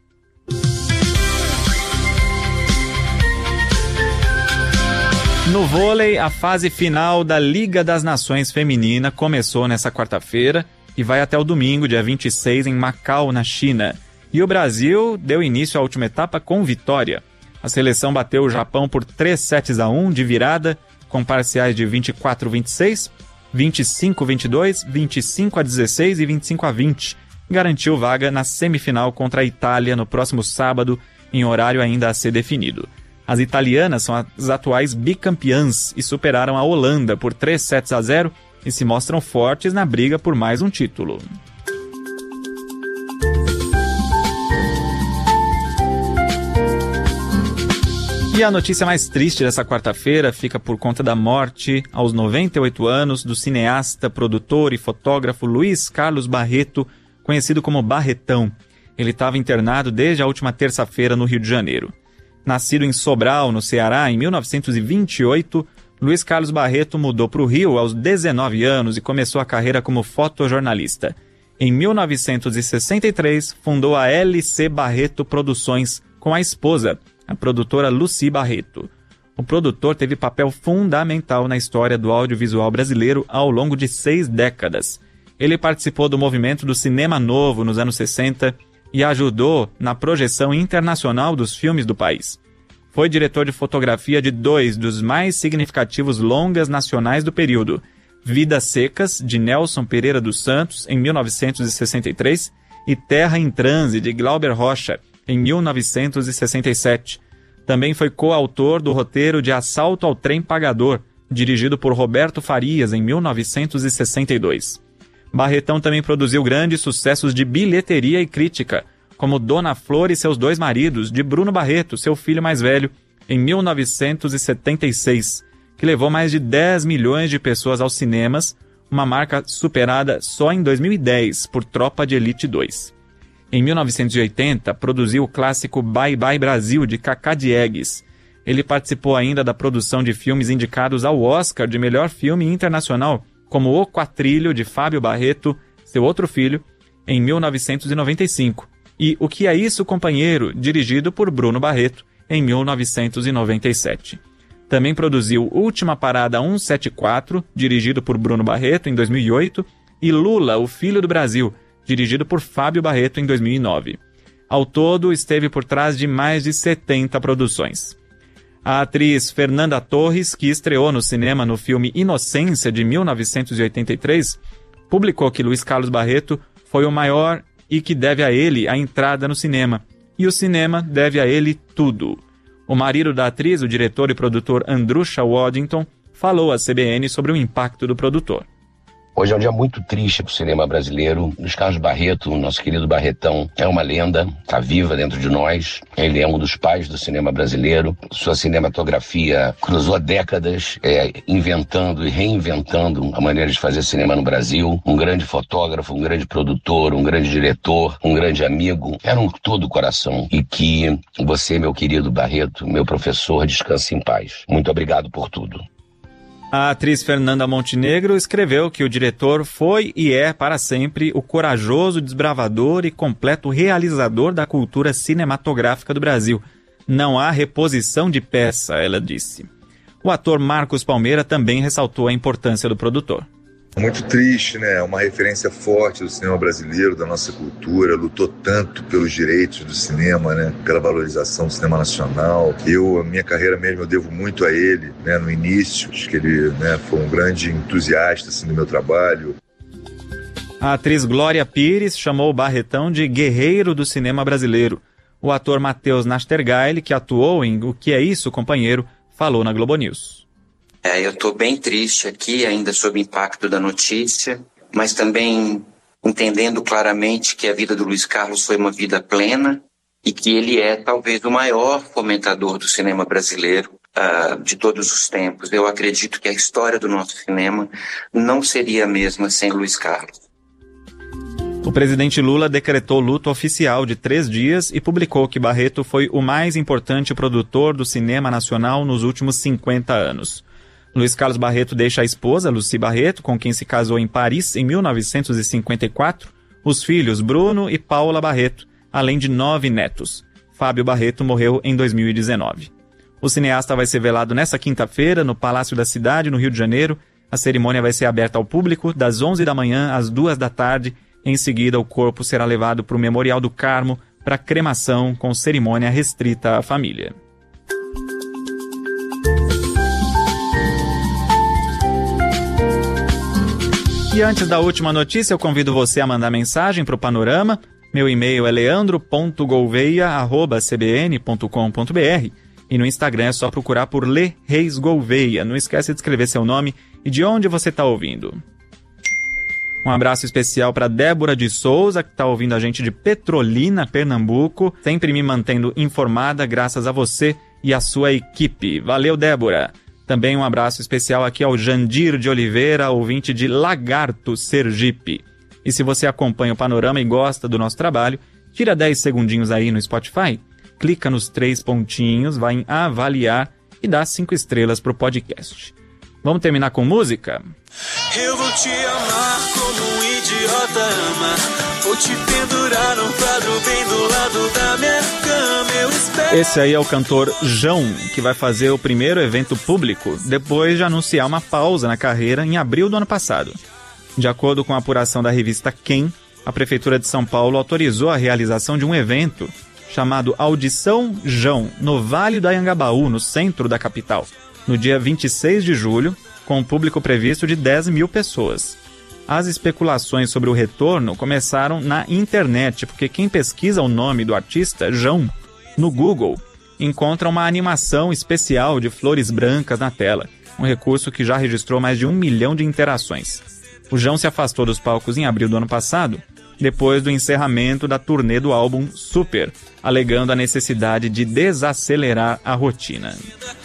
No vôlei, a fase final da Liga das Nações Feminina começou nesta quarta-feira e vai até o domingo, dia vinte e seis, em Macau, na China. E o Brasil deu início à última etapa com vitória. A seleção bateu o Japão por três sets a um de virada, com parciais de vinte e quatro a vinte e seis, vinte e cinco a vinte e dois, vinte e cinco a dezesseis e vinte e cinco a vinte. Garantiu vaga na semifinal contra a Itália no próximo sábado, em horário ainda a ser definido. As italianas são as atuais bicampeãs e superaram a Holanda por três sets a zero e se mostram fortes na briga por mais um título. E a notícia mais triste dessa quarta-feira fica por conta da morte, aos noventa e oito anos, do cineasta, produtor e fotógrafo Luiz Carlos Barreto, conhecido como Barretão. Ele estava internado desde a última terça-feira no Rio de Janeiro. Nascido em Sobral, no Ceará, em mil novecentos e vinte e oito, Luiz Carlos Barreto mudou para o Rio aos dezenove anos e começou a carreira como fotojornalista. Em mil novecentos e sessenta e três, fundou a L C Barreto Produções com a esposa, a produtora Lucy Barreto. O produtor teve papel fundamental na história do audiovisual brasileiro ao longo de seis décadas. Ele participou do movimento do cinema novo nos anos sessenta e ajudou na projeção internacional dos filmes do país. Foi diretor de fotografia de dois dos mais significativos longas nacionais do período, Vidas Secas, de Nelson Pereira dos Santos, em mil novecentos e sessenta e três, e Terra em Transe, de Glauber Rocha, em mil novecentos e sessenta e sete. Também foi coautor do roteiro de Assalto ao Trem Pagador, dirigido por Roberto Farias, em mil novecentos e sessenta e dois. Barretão também produziu grandes sucessos de bilheteria e crítica, como Dona Flor e Seus Dois Maridos, de Bruno Barreto, seu filho mais velho, em mil novecentos e setenta e seis, que levou mais de dez milhões de pessoas aos cinemas, uma marca superada só em dois mil e dez por Tropa de Elite dois. Em mil novecentos e oitenta, produziu o clássico Bye Bye Brasil, de Cacá Diegues. Ele participou ainda da produção de filmes indicados ao Oscar de melhor filme internacional, como O Quatrilho, de Fábio Barreto, seu outro filho, em mil novecentos e noventa e cinco, e O Que É Isso, Companheiro, dirigido por Bruno Barreto, em mil novecentos e noventa e sete. Também produziu Última Parada cento e setenta e quatro, dirigido por Bruno Barreto, em dois mil e oito, e Lula, o Filho do Brasil, dirigido por Fábio Barreto, em dois mil e nove. Ao todo, esteve por trás de mais de setenta produções. A atriz Fernanda Torres, que estreou no cinema no filme Inocência, de mil novecentos e oitenta e três, publicou que Luiz Carlos Barreto foi o maior e que deve a ele a entrada no cinema. E o cinema deve a ele tudo. O marido da atriz, o diretor e produtor Andrusha Waddington, falou à C B N sobre o impacto do produtor. Hoje é um dia muito triste para o cinema brasileiro. Luiz Carlos Barreto, nosso querido Barretão, é uma lenda, está viva dentro de nós. Ele é um dos pais do cinema brasileiro. Sua cinematografia cruzou décadas, é, inventando e reinventando a maneira de fazer cinema no Brasil. Um grande fotógrafo, um grande produtor, um grande diretor, um grande amigo. Era um todo coração. E que você, meu querido Barreto, meu professor, descanse em paz. Muito obrigado por tudo. A atriz Fernanda Montenegro escreveu que o diretor foi e é, para sempre, o corajoso desbravador e completo realizador da cultura cinematográfica do Brasil. Não há reposição de peça, ela disse. O ator Marcos Palmeira também ressaltou a importância do produtor. Muito triste, né? Uma referência forte do cinema brasileiro, da nossa cultura, lutou tanto pelos direitos do cinema, né? Pela valorização do cinema nacional. Eu, a minha carreira mesmo, eu devo muito a ele, né? No início, acho que ele, né, foi um grande entusiasta assim, do meu trabalho. A atriz Glória Pires chamou o Barretão de guerreiro do cinema brasileiro. O ator Matheus Nastergaile, que atuou em O Que É Isso, Companheiro, falou na Globo News. É, eu estou bem triste aqui, ainda sob o impacto da notícia, mas também entendendo claramente que a vida do Luiz Carlos foi uma vida plena e que ele é talvez o maior fomentador do cinema brasileiro uh, de todos os tempos. Eu acredito que a história do nosso cinema não seria a mesma sem Luiz Carlos. O presidente Lula decretou luto oficial de três dias e publicou que Barreto foi o mais importante produtor do cinema nacional nos últimos cinquenta anos. Luiz Carlos Barreto deixa a esposa, Lucy Barreto, com quem se casou em Paris em mil novecentos e cinquenta e quatro, os filhos Bruno e Paula Barreto, além de nove netos. Fábio Barreto morreu em dois mil e dezenove. O cineasta vai ser velado nesta quinta-feira no Palácio da Cidade, no Rio de Janeiro. A cerimônia vai ser aberta ao público das onze da manhã às duas da tarde. Em seguida, o corpo será levado para o Memorial do Carmo para cremação com cerimônia restrita à família. E antes da última notícia, eu convido você a mandar mensagem para o Panorama. Meu e-mail é leandro ponto gouveia arroba c b n ponto com ponto b r e no Instagram é só procurar por Lê Reis Gouveia. Não esquece de escrever seu nome e de onde você está ouvindo. Um abraço especial para Débora de Souza, que está ouvindo a gente de Petrolina, Pernambuco, sempre me mantendo informada graças a você e a sua equipe. Valeu, Débora! Também um abraço especial aqui ao Jandir de Oliveira, ouvinte de Lagarto, Sergipe. E se você acompanha o Panorama e gosta do nosso trabalho, tira dez segundinhos aí no Spotify, clica nos três pontinhos, vai em avaliar e dá cinco estrelas pro podcast. Vamos terminar com música? Eu vou te amar como um idiota ama. Vou te pendurar num quadro bem do lado da minha cama. Eu espero. Esse aí é o cantor João, que vai fazer o primeiro evento público depois de anunciar uma pausa na carreira em abril do ano passado. De acordo com a apuração da revista Quem, a Prefeitura de São Paulo autorizou a realização de um evento chamado Audição João, no Vale do Anhangabaú, no centro da capital, no dia vinte e seis de julho, com um público previsto de dez mil pessoas. As especulações sobre o retorno começaram na internet, porque quem pesquisa o nome do artista, João, no Google, encontra uma animação especial de flores brancas na tela, um recurso que já registrou mais de um milhão de interações. O João se afastou dos palcos em abril do ano passado, depois do encerramento da turnê do álbum Super, alegando a necessidade de desacelerar a rotina.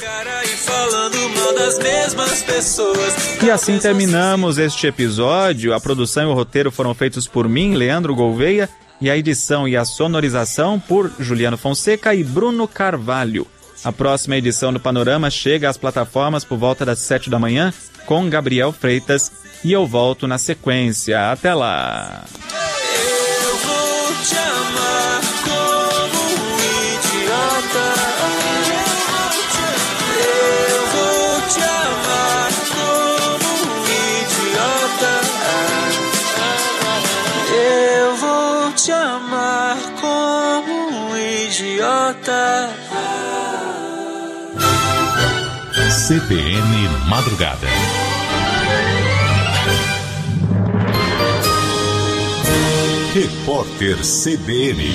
E assim terminamos este episódio. A produção e o roteiro foram feitos por mim, Leandro Gouveia, e a edição e a sonorização por Juliano Fonseca e Bruno Carvalho. A próxima edição do Panorama chega às plataformas por volta das sete da manhã, com Gabriel Freitas, e eu volto na sequência. Até lá! Eu vou te amar como um idiota. Eu vou te amar como um idiota. Eu vou te amar como um idiota. C B N Madrugada. Repórter C B N.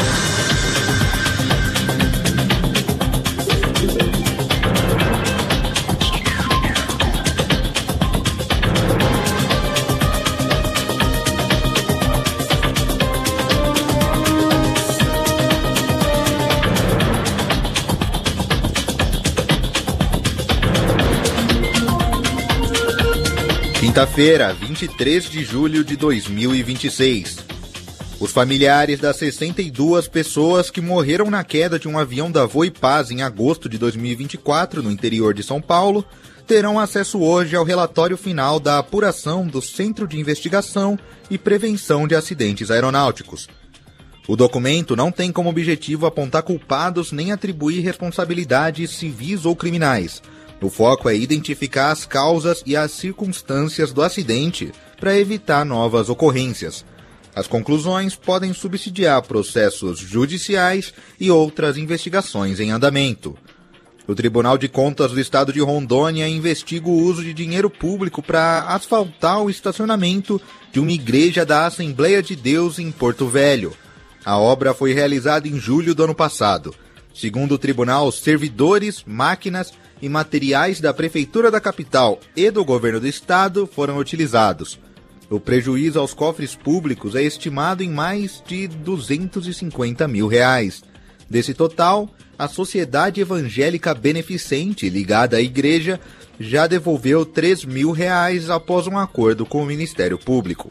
Quinta-feira, vinte e três de julho de dois mil e vinte e seis. Os familiares das sessenta e duas pessoas que morreram na queda de um avião da Voipaz em agosto de dois mil e vinte e quatro, no interior de São Paulo, terão acesso hoje ao relatório final da apuração do Centro de Investigação e Prevenção de Acidentes Aeronáuticos. O documento não tem como objetivo apontar culpados nem atribuir responsabilidades civis ou criminais. O foco é identificar as causas e as circunstâncias do acidente para evitar novas ocorrências. As conclusões podem subsidiar processos judiciais e outras investigações em andamento. O Tribunal de Contas do Estado de Rondônia investiga o uso de dinheiro público para asfaltar o estacionamento de uma igreja da Assembleia de Deus em Porto Velho. A obra foi realizada em julho do ano passado. Segundo o tribunal, servidores, máquinas e materiais da Prefeitura da capital e do governo do estado foram utilizados. O prejuízo aos cofres públicos é estimado em mais de duzentos e cinquenta mil reais. Desse total, a Sociedade Evangélica Beneficente, ligada à igreja, já devolveu três mil reais após um acordo com o Ministério Público.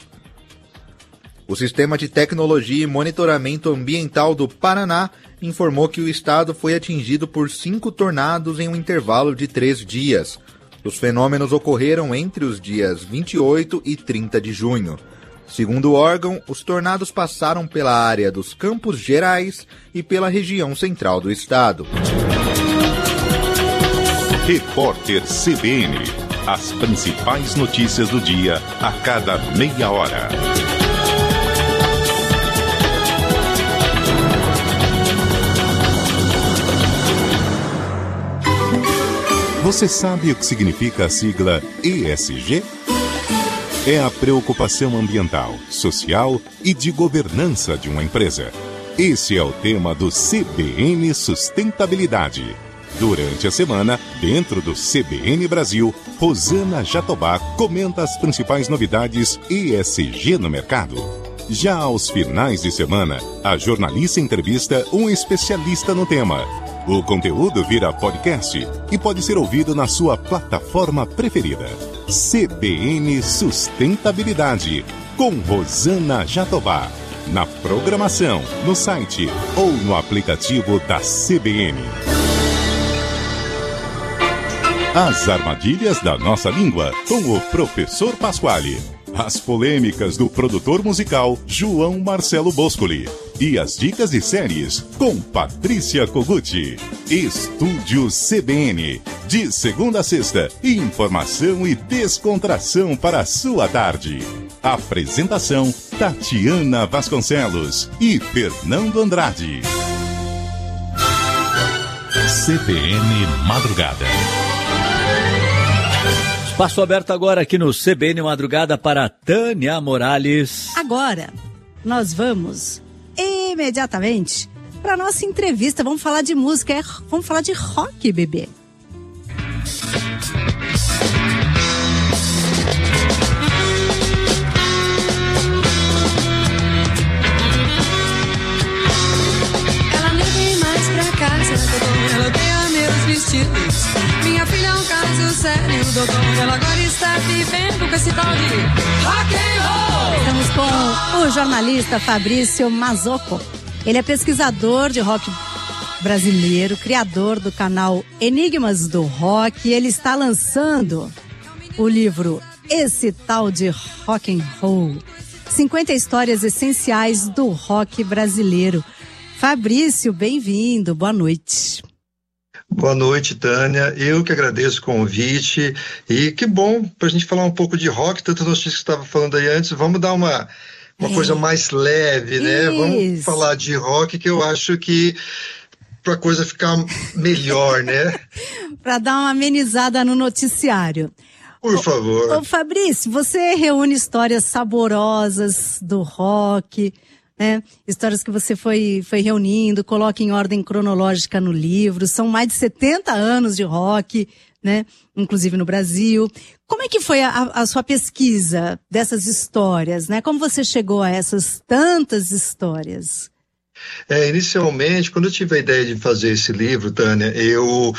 O Sistema de Tecnologia e Monitoramento Ambiental do Paraná informou que o estado foi atingido por cinco tornados em um intervalo de três dias. Os fenômenos ocorreram entre os dias vinte e oito e trinta de junho. Segundo o órgão, os tornados passaram pela área dos Campos Gerais e pela região central do estado. Repórter C B N. As principais notícias do dia a cada meia hora. Você sabe o que significa a sigla E S G? É a preocupação ambiental, social e de governança de uma empresa. Esse é o tema do C B N Sustentabilidade. Durante a semana, dentro do C B N Brasil, Rosana Jatobá comenta as principais novidades E S G no mercado. Já aos finais de semana, a jornalista entrevista um especialista no tema. O conteúdo vira podcast e pode ser ouvido na sua plataforma preferida. C B N Sustentabilidade, com Rosana Jatobá. Na programação, no site ou no aplicativo da C B N. As armadilhas da nossa língua, com o professor Pasquale. As polêmicas do produtor musical João Marcelo Boscoli. E as dicas de séries com Patrícia Koguchi. Estúdio C B N. De segunda a sexta, informação e descontração para a sua tarde. Apresentação Tatiana Vasconcelos e Fernando Andrade. C B N Madrugada. Espaço aberto agora aqui no C B N Madrugada para Tânia Morales. Agora, nós vamos imediatamente para nossa entrevista. Vamos falar de música, é, vamos falar de rock, bebê. Ela nem vem mais pra casa, doutor, ela odeia meus vestidos. Minha filha é um caso sério, doutor, ela agora está vivendo com esse tal de rock and roll. Estamos com o jornalista Fabrício Mazzocco. Ele é pesquisador de rock brasileiro, criador do canal Enigmas do Rock, e ele está lançando o livro Esse Tal de Rock and Roll, cinquenta histórias essenciais do rock brasileiro. Fabrício, bem-vindo, boa noite. Boa noite, Tânia. Eu que agradeço o convite e que bom para a gente falar um pouco de rock, tantas notícias que você estava falando aí antes. Vamos dar uma, uma é. coisa mais leve, né? Isso. Vamos falar de rock, que eu acho que para a coisa ficar melhor, né? Para dar uma amenizada no noticiário. Por favor. Ô, Fabrício, você reúne histórias saborosas do rock, né? Histórias que você foi, foi reunindo, coloca em ordem cronológica no livro. São mais de setenta anos de rock, né? Inclusive no Brasil. Como é que foi a, a sua pesquisa dessas histórias, né? Como você chegou a essas tantas histórias? É, inicialmente, quando eu tive a ideia de fazer esse livro, Tânia, eu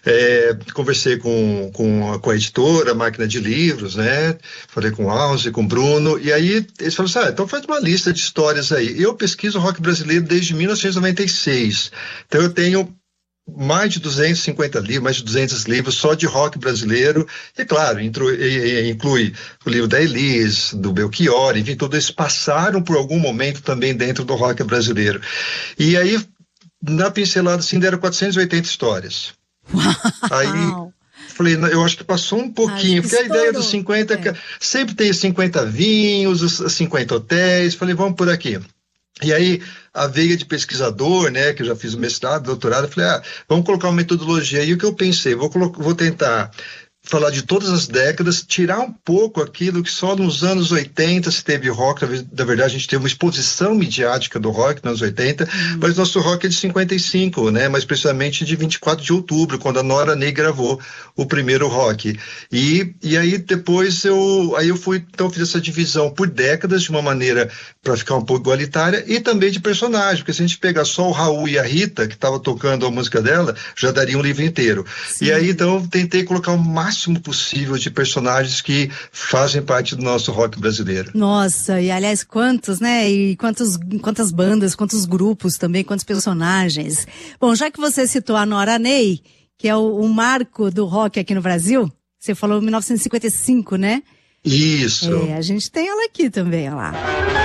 é, conversei com, com, a, com a editora, a Máquina de Livros, né? Falei com o Alze, com o Bruno, e aí eles falaram assim, ah, então faz uma lista de histórias aí. Eu pesquiso rock brasileiro desde mil novecentos e noventa e seis, então eu tenho mais de duzentos e cinquenta livros, mais de duzentos livros só de rock brasileiro, e claro, inclui, inclui o livro da Elis, do Belchior, enfim, todos eles passaram por algum momento também dentro do rock brasileiro. E aí, na pincelada, assim, deram quatrocentas e oitenta histórias. Uau. Aí, falei, eu acho que passou um pouquinho, porque a ideia dos cinquenta, é. sempre tem cinquenta vinhos, os cinquenta hotéis, falei, vamos por aqui. E aí, a veia de pesquisador, né, que eu já fiz o mestrado, doutorado, eu falei, ah, vamos colocar uma metodologia. E o que eu pensei, vou, vou tentar falar de todas as décadas, tirar um pouco aquilo que só nos anos oitenta se teve rock. Na verdade, a gente teve uma exposição midiática do rock nos anos oitenta, hum. mas nosso rock é de cinquenta e cinco, né, mas precisamente de vinte e quatro de outubro, quando a Nora Ney gravou o primeiro rock. E, e aí depois eu, aí eu fui, então fiz essa divisão por décadas, de uma maneira para ficar um pouco igualitária, e também de personagem, porque se a gente pegar só o Raul e a Rita, que estava tocando a música dela, já daria um livro inteiro. Sim. E aí, então, eu tentei colocar o máximo possível de personagens que fazem parte do nosso rock brasileiro. Nossa, e aliás, quantos, né? E quantos, quantas bandas, quantos grupos também, quantos personagens. Bom, já que você citou a Nora Ney, que é o, o marco do rock aqui no Brasil, você falou mil novecentos e cinquenta e cinco, né? Isso. É, a gente tem ela aqui também, olha lá.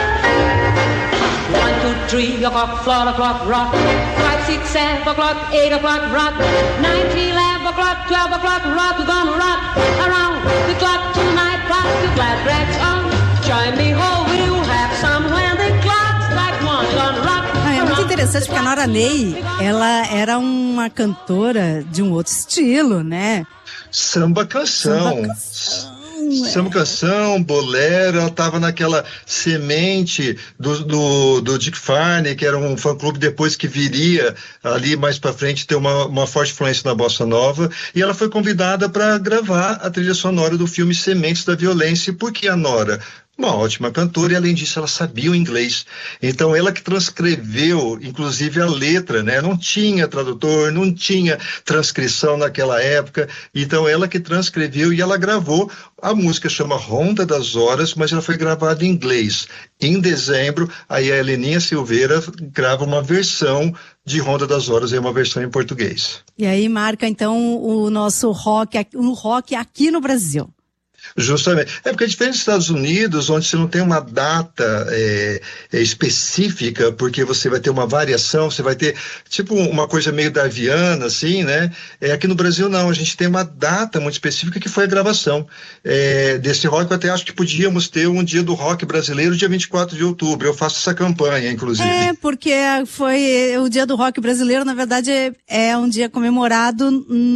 One, two, three o'clock, four o'clock, rock. Five, six, seven o'clock, eight o'clock, rock. Nine, ten, eleven o'clock, twelve o'clock, rock. We're gonna rock around the clock tonight. Rock the glad rags on. Join me, ho, we'll have some when the clock strike one. Gonna rock. Ah, é muito interessante porque a Nora Ney, ela era uma cantora de um outro estilo, né? Samba canção. Samba canção. Samba canção, bolero, ela estava naquela semente do, do, do Dick Farney, que era um fã-clube depois que viria ali mais para frente ter uma, uma forte influência na bossa nova, e ela foi convidada para gravar a trilha sonora do filme Sementes da Violência. E por que a Nora? Uma ótima cantora, e além disso ela sabia o inglês, então ela que transcreveu inclusive a letra, né? Não tinha tradutor, não tinha transcrição naquela época, então ela que transcreveu e ela gravou. A música chama Ronda das Horas, mas ela foi gravada em inglês. Em dezembro, aí a Heleninha Silveira grava uma versão de Ronda das Horas, é uma versão em português. E aí marca então o nosso rock, o rock aqui no Brasil. Justamente. É porque é diferente dos Estados Unidos, onde você não tem uma data é, é, específica, porque você vai ter uma variação, você vai ter tipo uma coisa meio darwiana, assim, né? É, aqui no Brasil não, a gente tem uma data muito específica que foi a gravação é, desse rock. Eu até acho que podíamos ter um dia do rock brasileiro, dia vinte e quatro de outubro. Eu faço essa campanha, inclusive. É, porque foi o dia do rock brasileiro, na verdade, é, é um dia comemorado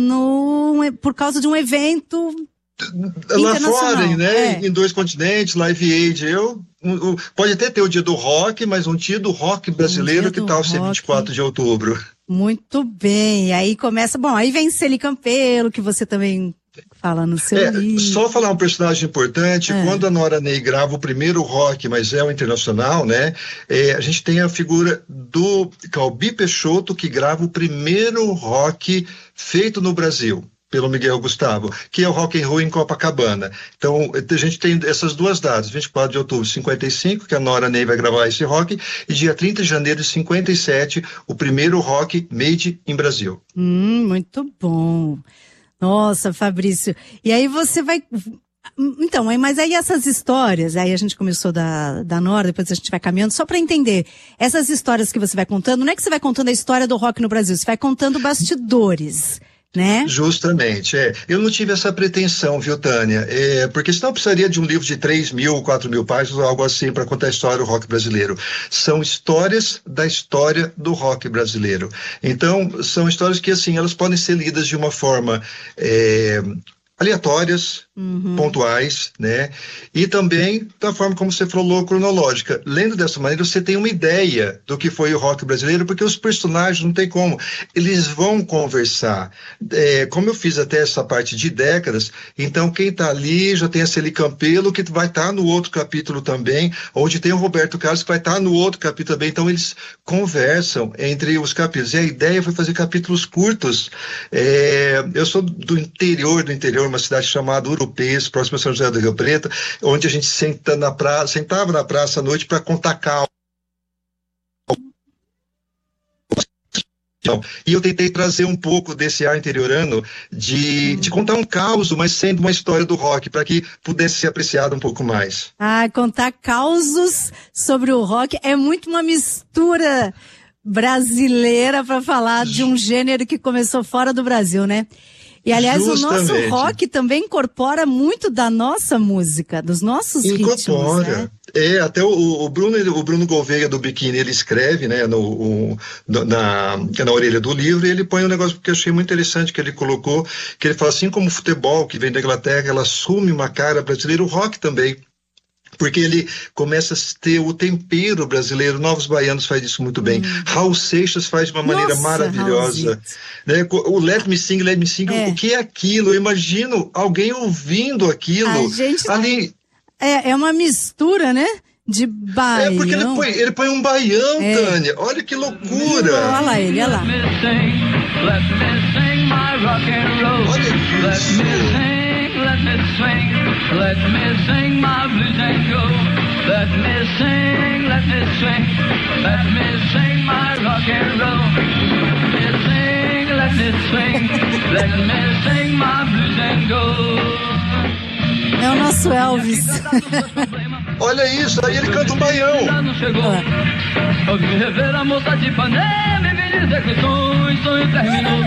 no, por causa de um evento lá fora, né? É. Em dois continentes, Live Aid. Eu, um, um, pode até ter o dia do rock, mas um dia do rock brasileiro, um que tal ser vinte e quatro de outubro? Muito bem. Aí começa, bom, aí vem Celi Campelo, que você também fala no seu é, livro. Só falar um personagem importante, é. Quando a Nora Ney grava o primeiro rock, mas é o internacional, né? É, a gente tem a figura do Calbi Peixoto, que grava o primeiro rock feito no Brasil pelo Miguel Gustavo, que é o Rock and Roll em Copacabana. Então, a gente tem essas duas datas, vinte e quatro de outubro de cinquenta e cinco, que a Nora Ney vai gravar esse rock, e dia trinta de janeiro de cinquenta e sete, o primeiro rock made in Brasil. Hum, muito bom. Nossa, Fabrício. E aí você vai... Então, mas aí essas histórias, aí a gente começou da, da Nora, depois a gente vai caminhando, só para entender, essas histórias que você vai contando, não é que você vai contando a história do rock no Brasil, você vai contando bastidores, né? Justamente, é. Eu não tive essa pretensão, viu, Tânia? É, porque senão eu precisaria de um livro de três mil, quatro mil páginas, algo assim, para contar a história do rock brasileiro. São histórias da história do rock brasileiro. Então, são histórias que, assim, elas podem ser lidas de uma forma... É, aleatórias, Uhum. Pontuais, né? E também da forma como você falou, cronológica. Lendo dessa maneira, você tem uma ideia do que foi o rock brasileiro, porque os personagens não tem como. Eles vão conversar. É, como eu fiz até essa parte de décadas, então quem tá ali já tem a Celi Campelo, que vai estar tá no outro capítulo também, onde tem o Roberto Carlos, que vai estar tá no outro capítulo também. Então eles conversam entre os capítulos. E a ideia foi fazer capítulos curtos. É, eu sou do interior do interior, uma cidade chamada Urupês, próximo a São José do Rio Preto, onde a gente senta na praça, sentava na praça à noite para contar calma. E eu tentei trazer um pouco desse ar interiorano de, de contar um caos, mas sendo uma história do rock, para que pudesse ser apreciado um pouco mais. Ah, contar causos sobre o rock é muito uma mistura brasileira para falar de um gênero que começou fora do Brasil, né? E, aliás, Justamente. o nosso rock também incorpora muito da nossa música, dos nossos incorpora. ritmos, né? É, até o, o, Bruno, o Bruno Gouveia do Biquíni, ele escreve, né, no, o, na, na orelha do livro, e ele põe um negócio que eu achei muito interessante, que ele colocou, que ele fala assim como o futebol, que vem da Inglaterra, ela assume uma cara brasileira, o rock também. Porque ele começa a ter o tempero brasileiro. Novos Baianos faz isso muito bem. Hum. Raul Seixas faz de uma maneira Nossa, maravilhosa. Né? O Let Me Sing, Let Me Sing, é. o que é aquilo? Eu imagino alguém ouvindo aquilo. A gente ali. É, é uma mistura, né? De baião. É, porque ele põe, ele põe um baião, é. Tânia. Olha que loucura. Olha lá ele, olha lá. Olha isso. Let me swing, let me sing my blues and go. Let me sing, let me swing, let me sing my rock and roll. Let me sing, let me swing, let me sing my blues and go. É o nosso Elvis. Olha isso, aí ele canta um baião. Eu vim rever a moça de Ipanema e vim dizer que o sonho, sonho terminou.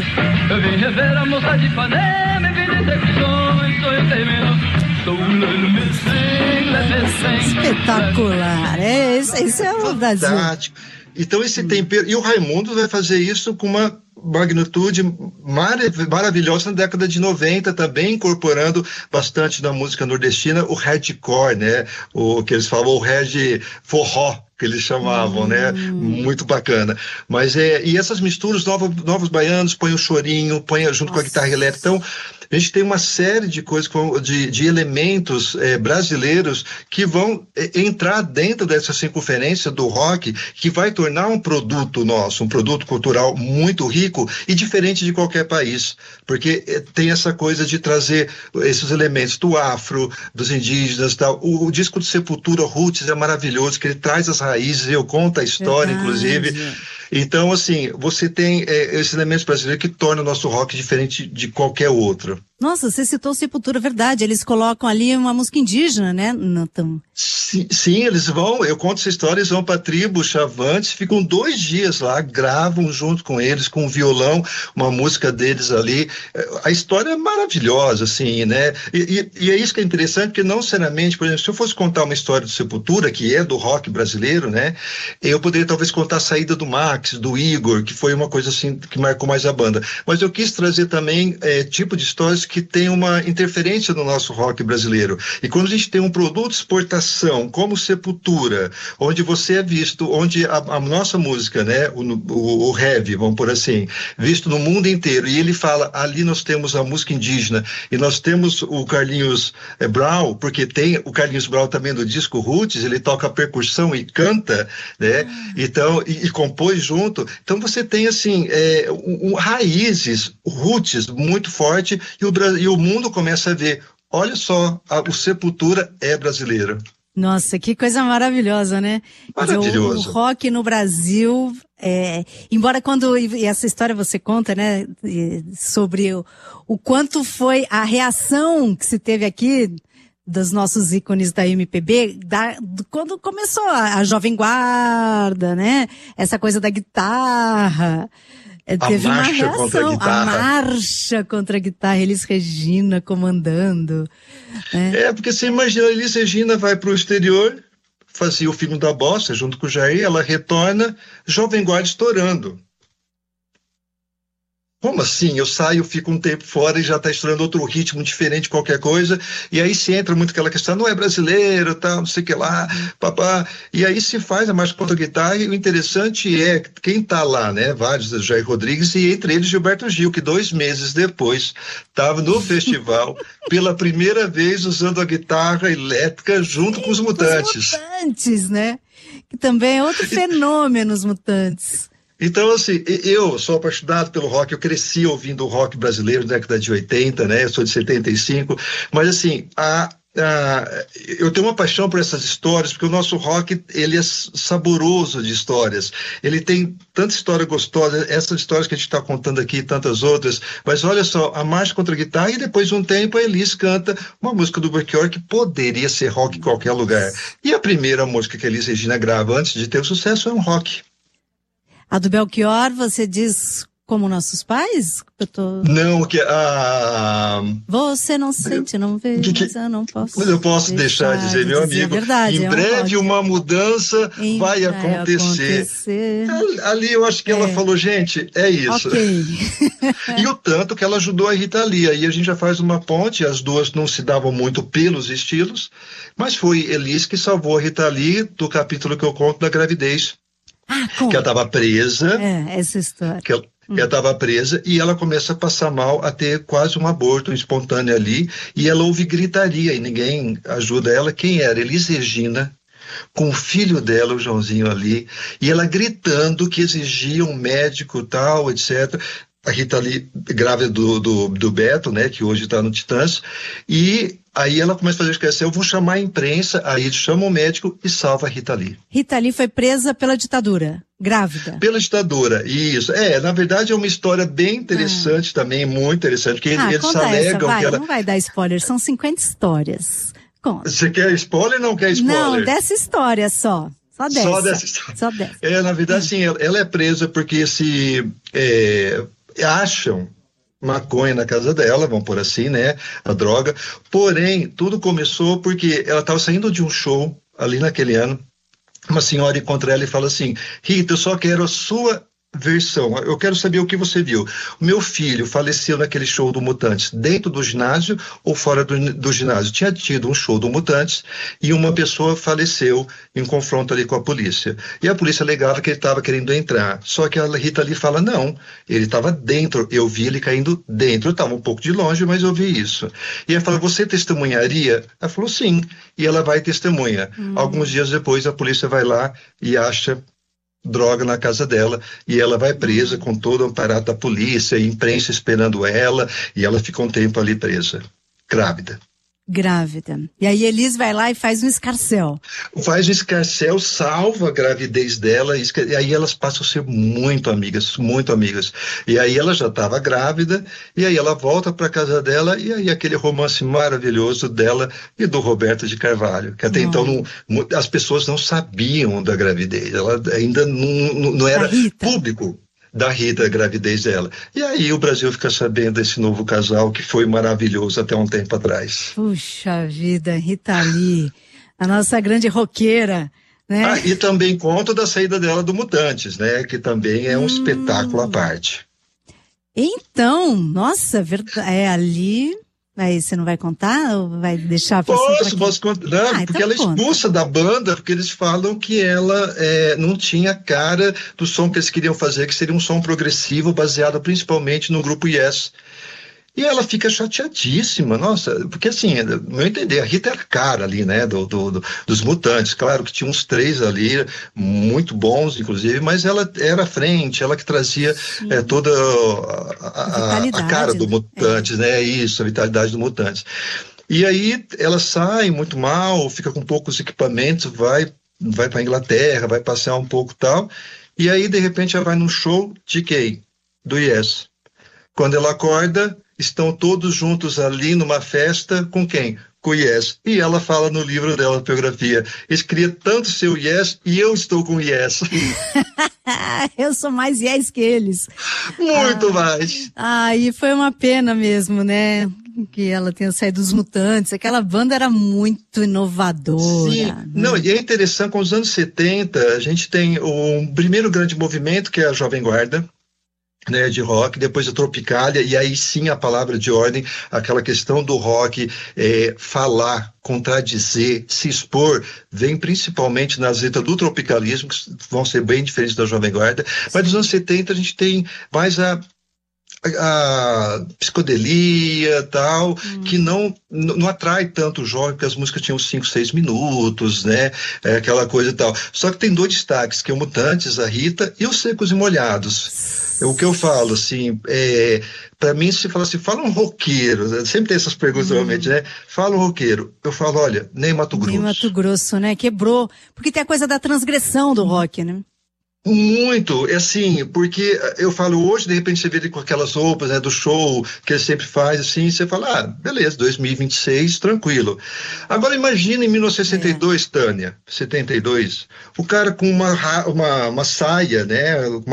Eu vim rever a moça de Ipanema e vim dizer que o sonho, sonho terminou. So let me sing, let me sing. Espetacular, é, esse, esse é o Brasil. Fantástico. Então esse tempero, e o Raimundo vai fazer isso com uma magnitude marav- maravilhosa na década de noventa, também incorporando bastante da música nordestina, o hardcore, né? O que eles falam, o hard forró, que eles chamavam, hum. né? Muito bacana. Mas é, e essas misturas, novos, novos baianos, põe o chorinho, põe junto Nossa. com a guitarra elétrica. Então, a gente tem uma série de coisas, de, de elementos é, brasileiros que vão é, entrar dentro dessa circunferência do rock, que vai tornar um produto nosso, um produto cultural muito rico e diferente de qualquer país, porque é, tem essa coisa de trazer esses elementos do afro, dos indígenas, tal. O, o disco do Sepultura, Roots, é maravilhoso, que ele traz as raízes, eu conto a história, Verdade. inclusive. Então, assim, você tem é, esses elementos brasileiros que tornam o nosso rock diferente de qualquer outro. Nossa, você citou Sepultura, verdade. Eles colocam ali uma música indígena, né? Não tão... sim, sim, eles vão, eu conto essa história, eles vão para a tribo Chavantes, ficam dois dias lá, gravam junto com eles, com um violão, uma música deles ali. A história é maravilhosa, assim, né? E, e, e é isso que é interessante, porque não seriamente, por exemplo, se eu fosse contar uma história do Sepultura, que é do rock brasileiro, né? Eu poderia talvez contar a saída do Max, do Igor, que foi uma coisa assim que marcou mais a banda. Mas eu quis trazer também é, tipo de histórias que tem uma interferência no nosso rock brasileiro. E quando a gente tem um produto de exportação, como Sepultura, onde você é visto, onde a, a nossa música, né, o, o, o heavy, vamos por assim, visto no mundo inteiro, e ele fala, ali nós temos a música indígena, e nós temos o Carlinhos é, Brown, porque tem o Carlinhos Brown também do disco Roots, ele toca percussão e canta, né, ah. então, e, e compôs junto. Então você tem, assim, é, um, um, raízes, roots muito forte, e o E o mundo começa a ver, olha só, a, o Sepultura é brasileiro. Nossa, que coisa maravilhosa, né? Maravilhoso. O, o rock no Brasil, é, embora quando, e essa história você conta, né, sobre o, o quanto foi a reação que se teve aqui dos nossos ícones da M P B, da, quando começou a, a Jovem Guarda, né? Essa coisa da guitarra. Teve a uma marcha reação, contra a guitarra. A marcha contra a guitarra, Elis Regina comandando. Né? É, porque você imagina, a Elis Regina vai para o exterior, fazia o filme da Bossa junto com o Jair, ela retorna, Jovem Guarda estourando. Como assim? Eu saio, fico um tempo fora e já está estourando outro ritmo diferente, qualquer coisa, e aí se entra muito aquela questão, não é brasileiro, tal, não sei o que lá, papá, e aí se faz a marcha contra a guitarra, e o interessante é quem está lá, né, vários, Jair Rodrigues, e entre eles Gilberto Gil, que dois meses depois estava no festival, pela primeira vez usando a guitarra elétrica junto Sim, com os Mutantes. Os Mutantes, né? Que também é outro fenômeno, os Mutantes. Então, assim, eu sou apaixonado pelo rock, eu cresci ouvindo o rock brasileiro na década de oitenta, né, eu sou de setenta e cinco, mas assim, a, a, eu tenho uma paixão por essas histórias, porque o nosso rock, ele é saboroso de histórias, ele tem tanta história gostosa, essas histórias que a gente está contando aqui e tantas outras, mas olha só, a marcha contra a guitarra, e depois de um tempo a Elis canta uma música do Belchior que poderia ser rock em qualquer lugar, e a primeira música que a Elis Regina grava antes de ter o sucesso é um rock. A do Belchior, você diz como nossos pais? Eu tô... Não, que a... Você não sente, não vê, que, que... mas eu não posso... Mas eu posso deixar, deixar de dizer, meu amigo, verdade, em é breve um uma mudança em vai acontecer. acontecer. Ali eu acho que é. ela falou, gente, é isso. Okay. E o tanto que ela ajudou a Rita Lee, aí a gente já faz uma ponte, as duas não se davam muito pelos estilos, mas foi Elis que salvou a Rita Lee do capítulo que eu conto da gravidez. Ah, que ela estava presa. É, essa história. Que ela hum. estava presa e ela começa a passar mal, a ter quase um aborto espontâneo ali, e ela ouve gritaria e ninguém ajuda ela. Quem era? Elis Regina, com o filho dela, o Joãozinho ali, e ela gritando que exigia um médico tal, etcétera. A Rita Lee, grávida do, do, do Beto, né, que hoje está no Titãs, e aí ela começa a fazer esquecer, eu vou chamar a imprensa, aí chama o médico e salva a Rita Lee. Rita Lee foi presa pela ditadura, grávida. Pela ditadura, isso. É, na verdade é uma história bem interessante ah. também, muito interessante, porque ah, eles conta alegam essa, vai, que ela... Não vai dar spoiler, são cinquenta histórias. Conta. Você quer spoiler ou não quer spoiler? Não, dessa história só. Só dessa. Só dessa história. Só dessa. É, na verdade, sim, ela, ela é presa porque se... É, acham maconha na casa dela, vamos por assim, né, a droga, porém, tudo começou porque ela estava saindo de um show ali naquele ano, uma senhora encontra ela e fala assim, Rita, eu só quero a sua versão, eu quero saber o que você viu. O meu filho faleceu naquele show do Mutantes, dentro do ginásio ou fora do, do ginásio? Tinha tido um show do Mutantes e uma pessoa faleceu em confronto ali com a polícia. E a polícia alegava que ele estava querendo entrar. Só que a Rita ali fala, não, ele estava dentro, eu vi ele caindo dentro, eu estava um pouco de longe, mas eu vi isso. E ela fala, você testemunharia? Ela falou, sim. E ela vai e testemunha. Hum. Alguns dias depois a polícia vai lá e acha droga na casa dela, e ela vai presa com todo o aparato da polícia, a imprensa esperando ela, e ela fica um tempo ali presa, grávida. Grávida. E aí Elis vai lá e faz um escarcéu. Faz um escarcéu, salva a gravidez dela, e aí elas passam a ser muito amigas, muito amigas. E aí ela já estava grávida, e aí ela volta para casa dela, e aí aquele romance maravilhoso dela e do Roberto de Carvalho, que até então não, as pessoas não sabiam da gravidez, ela ainda não, não era público. Da Rita, a gravidez dela. E aí o Brasil fica sabendo desse novo casal que foi maravilhoso até um tempo atrás. Puxa vida, Rita Lee, a nossa grande roqueira, né? Ah, e também conto da saída dela do Mutantes, né? Que também é um hum. espetáculo à parte. Então, nossa, é ali... Aí você não vai contar ou vai deixar para Posso, posso contar. Não, ah, porque então ela é expulsa conta. da banda, porque eles falam que ela é, não tinha cara do som que eles queriam fazer, que seria um som progressivo, baseado principalmente no grupo Yes. E ela fica chateadíssima, nossa, porque assim, no meu entender, a Rita era cara ali, né, do, do, do, dos Mutantes, claro que tinha uns três ali, muito bons, inclusive, mas ela era à frente, ela que trazia é, toda a, a, a cara do Mutantes, é. né, isso, a vitalidade do Mutantes. E aí ela sai muito mal, fica com poucos equipamentos, vai, vai para a Inglaterra, vai passear um pouco e tal, e aí de repente ela vai num show de quem? Do Yes. Quando ela acorda, estão todos juntos ali numa festa com quem? Com o Yes. E ela fala no livro dela, na biografia, eles queriam tanto ser o Yes e eu estou com o Yes. Eu sou mais Yes que eles. Muito ah, mais. Ah, e foi uma pena mesmo, né? Que ela tenha saído dos Mutantes. Aquela banda era muito inovadora. Sim, né? Não, e é interessante, com os anos setenta, a gente tem o primeiro grande movimento, que é a Jovem Guarda, né, de rock, depois a Tropicália, e aí sim a palavra de ordem, aquela questão do rock, é, falar, contradizer, se expor, vem principalmente nas letras do tropicalismo, que vão ser bem diferentes da Jovem Guarda, mas nos anos setenta a gente tem mais a a psicodelia tal, hum. que não, não atrai tanto o jovem, porque as músicas tinham cinco, seis minutos, né, é, aquela coisa e tal. Só que tem dois destaques, que é o Mutantes, a Rita, e os Secos e Molhados. É o que eu falo, assim, é, para mim, se fala assim, fala um roqueiro, né? Sempre tem essas perguntas, hum. realmente, né? Fala um roqueiro. Eu falo, olha, nem Mato Grosso. Nem Mato Grosso, né? Quebrou. Porque tem a coisa da transgressão do rock, né? Muito, é assim, porque eu falo hoje, de repente você vê ele com aquelas roupas, né, do show que ele sempre faz, assim, você fala, ah, beleza, dois mil e vinte e seis, tranquilo. Agora imagina em mil novecentos e sessenta e dois, é. Tânia, setenta e dois, o cara com uma, uma, uma saia, né, uma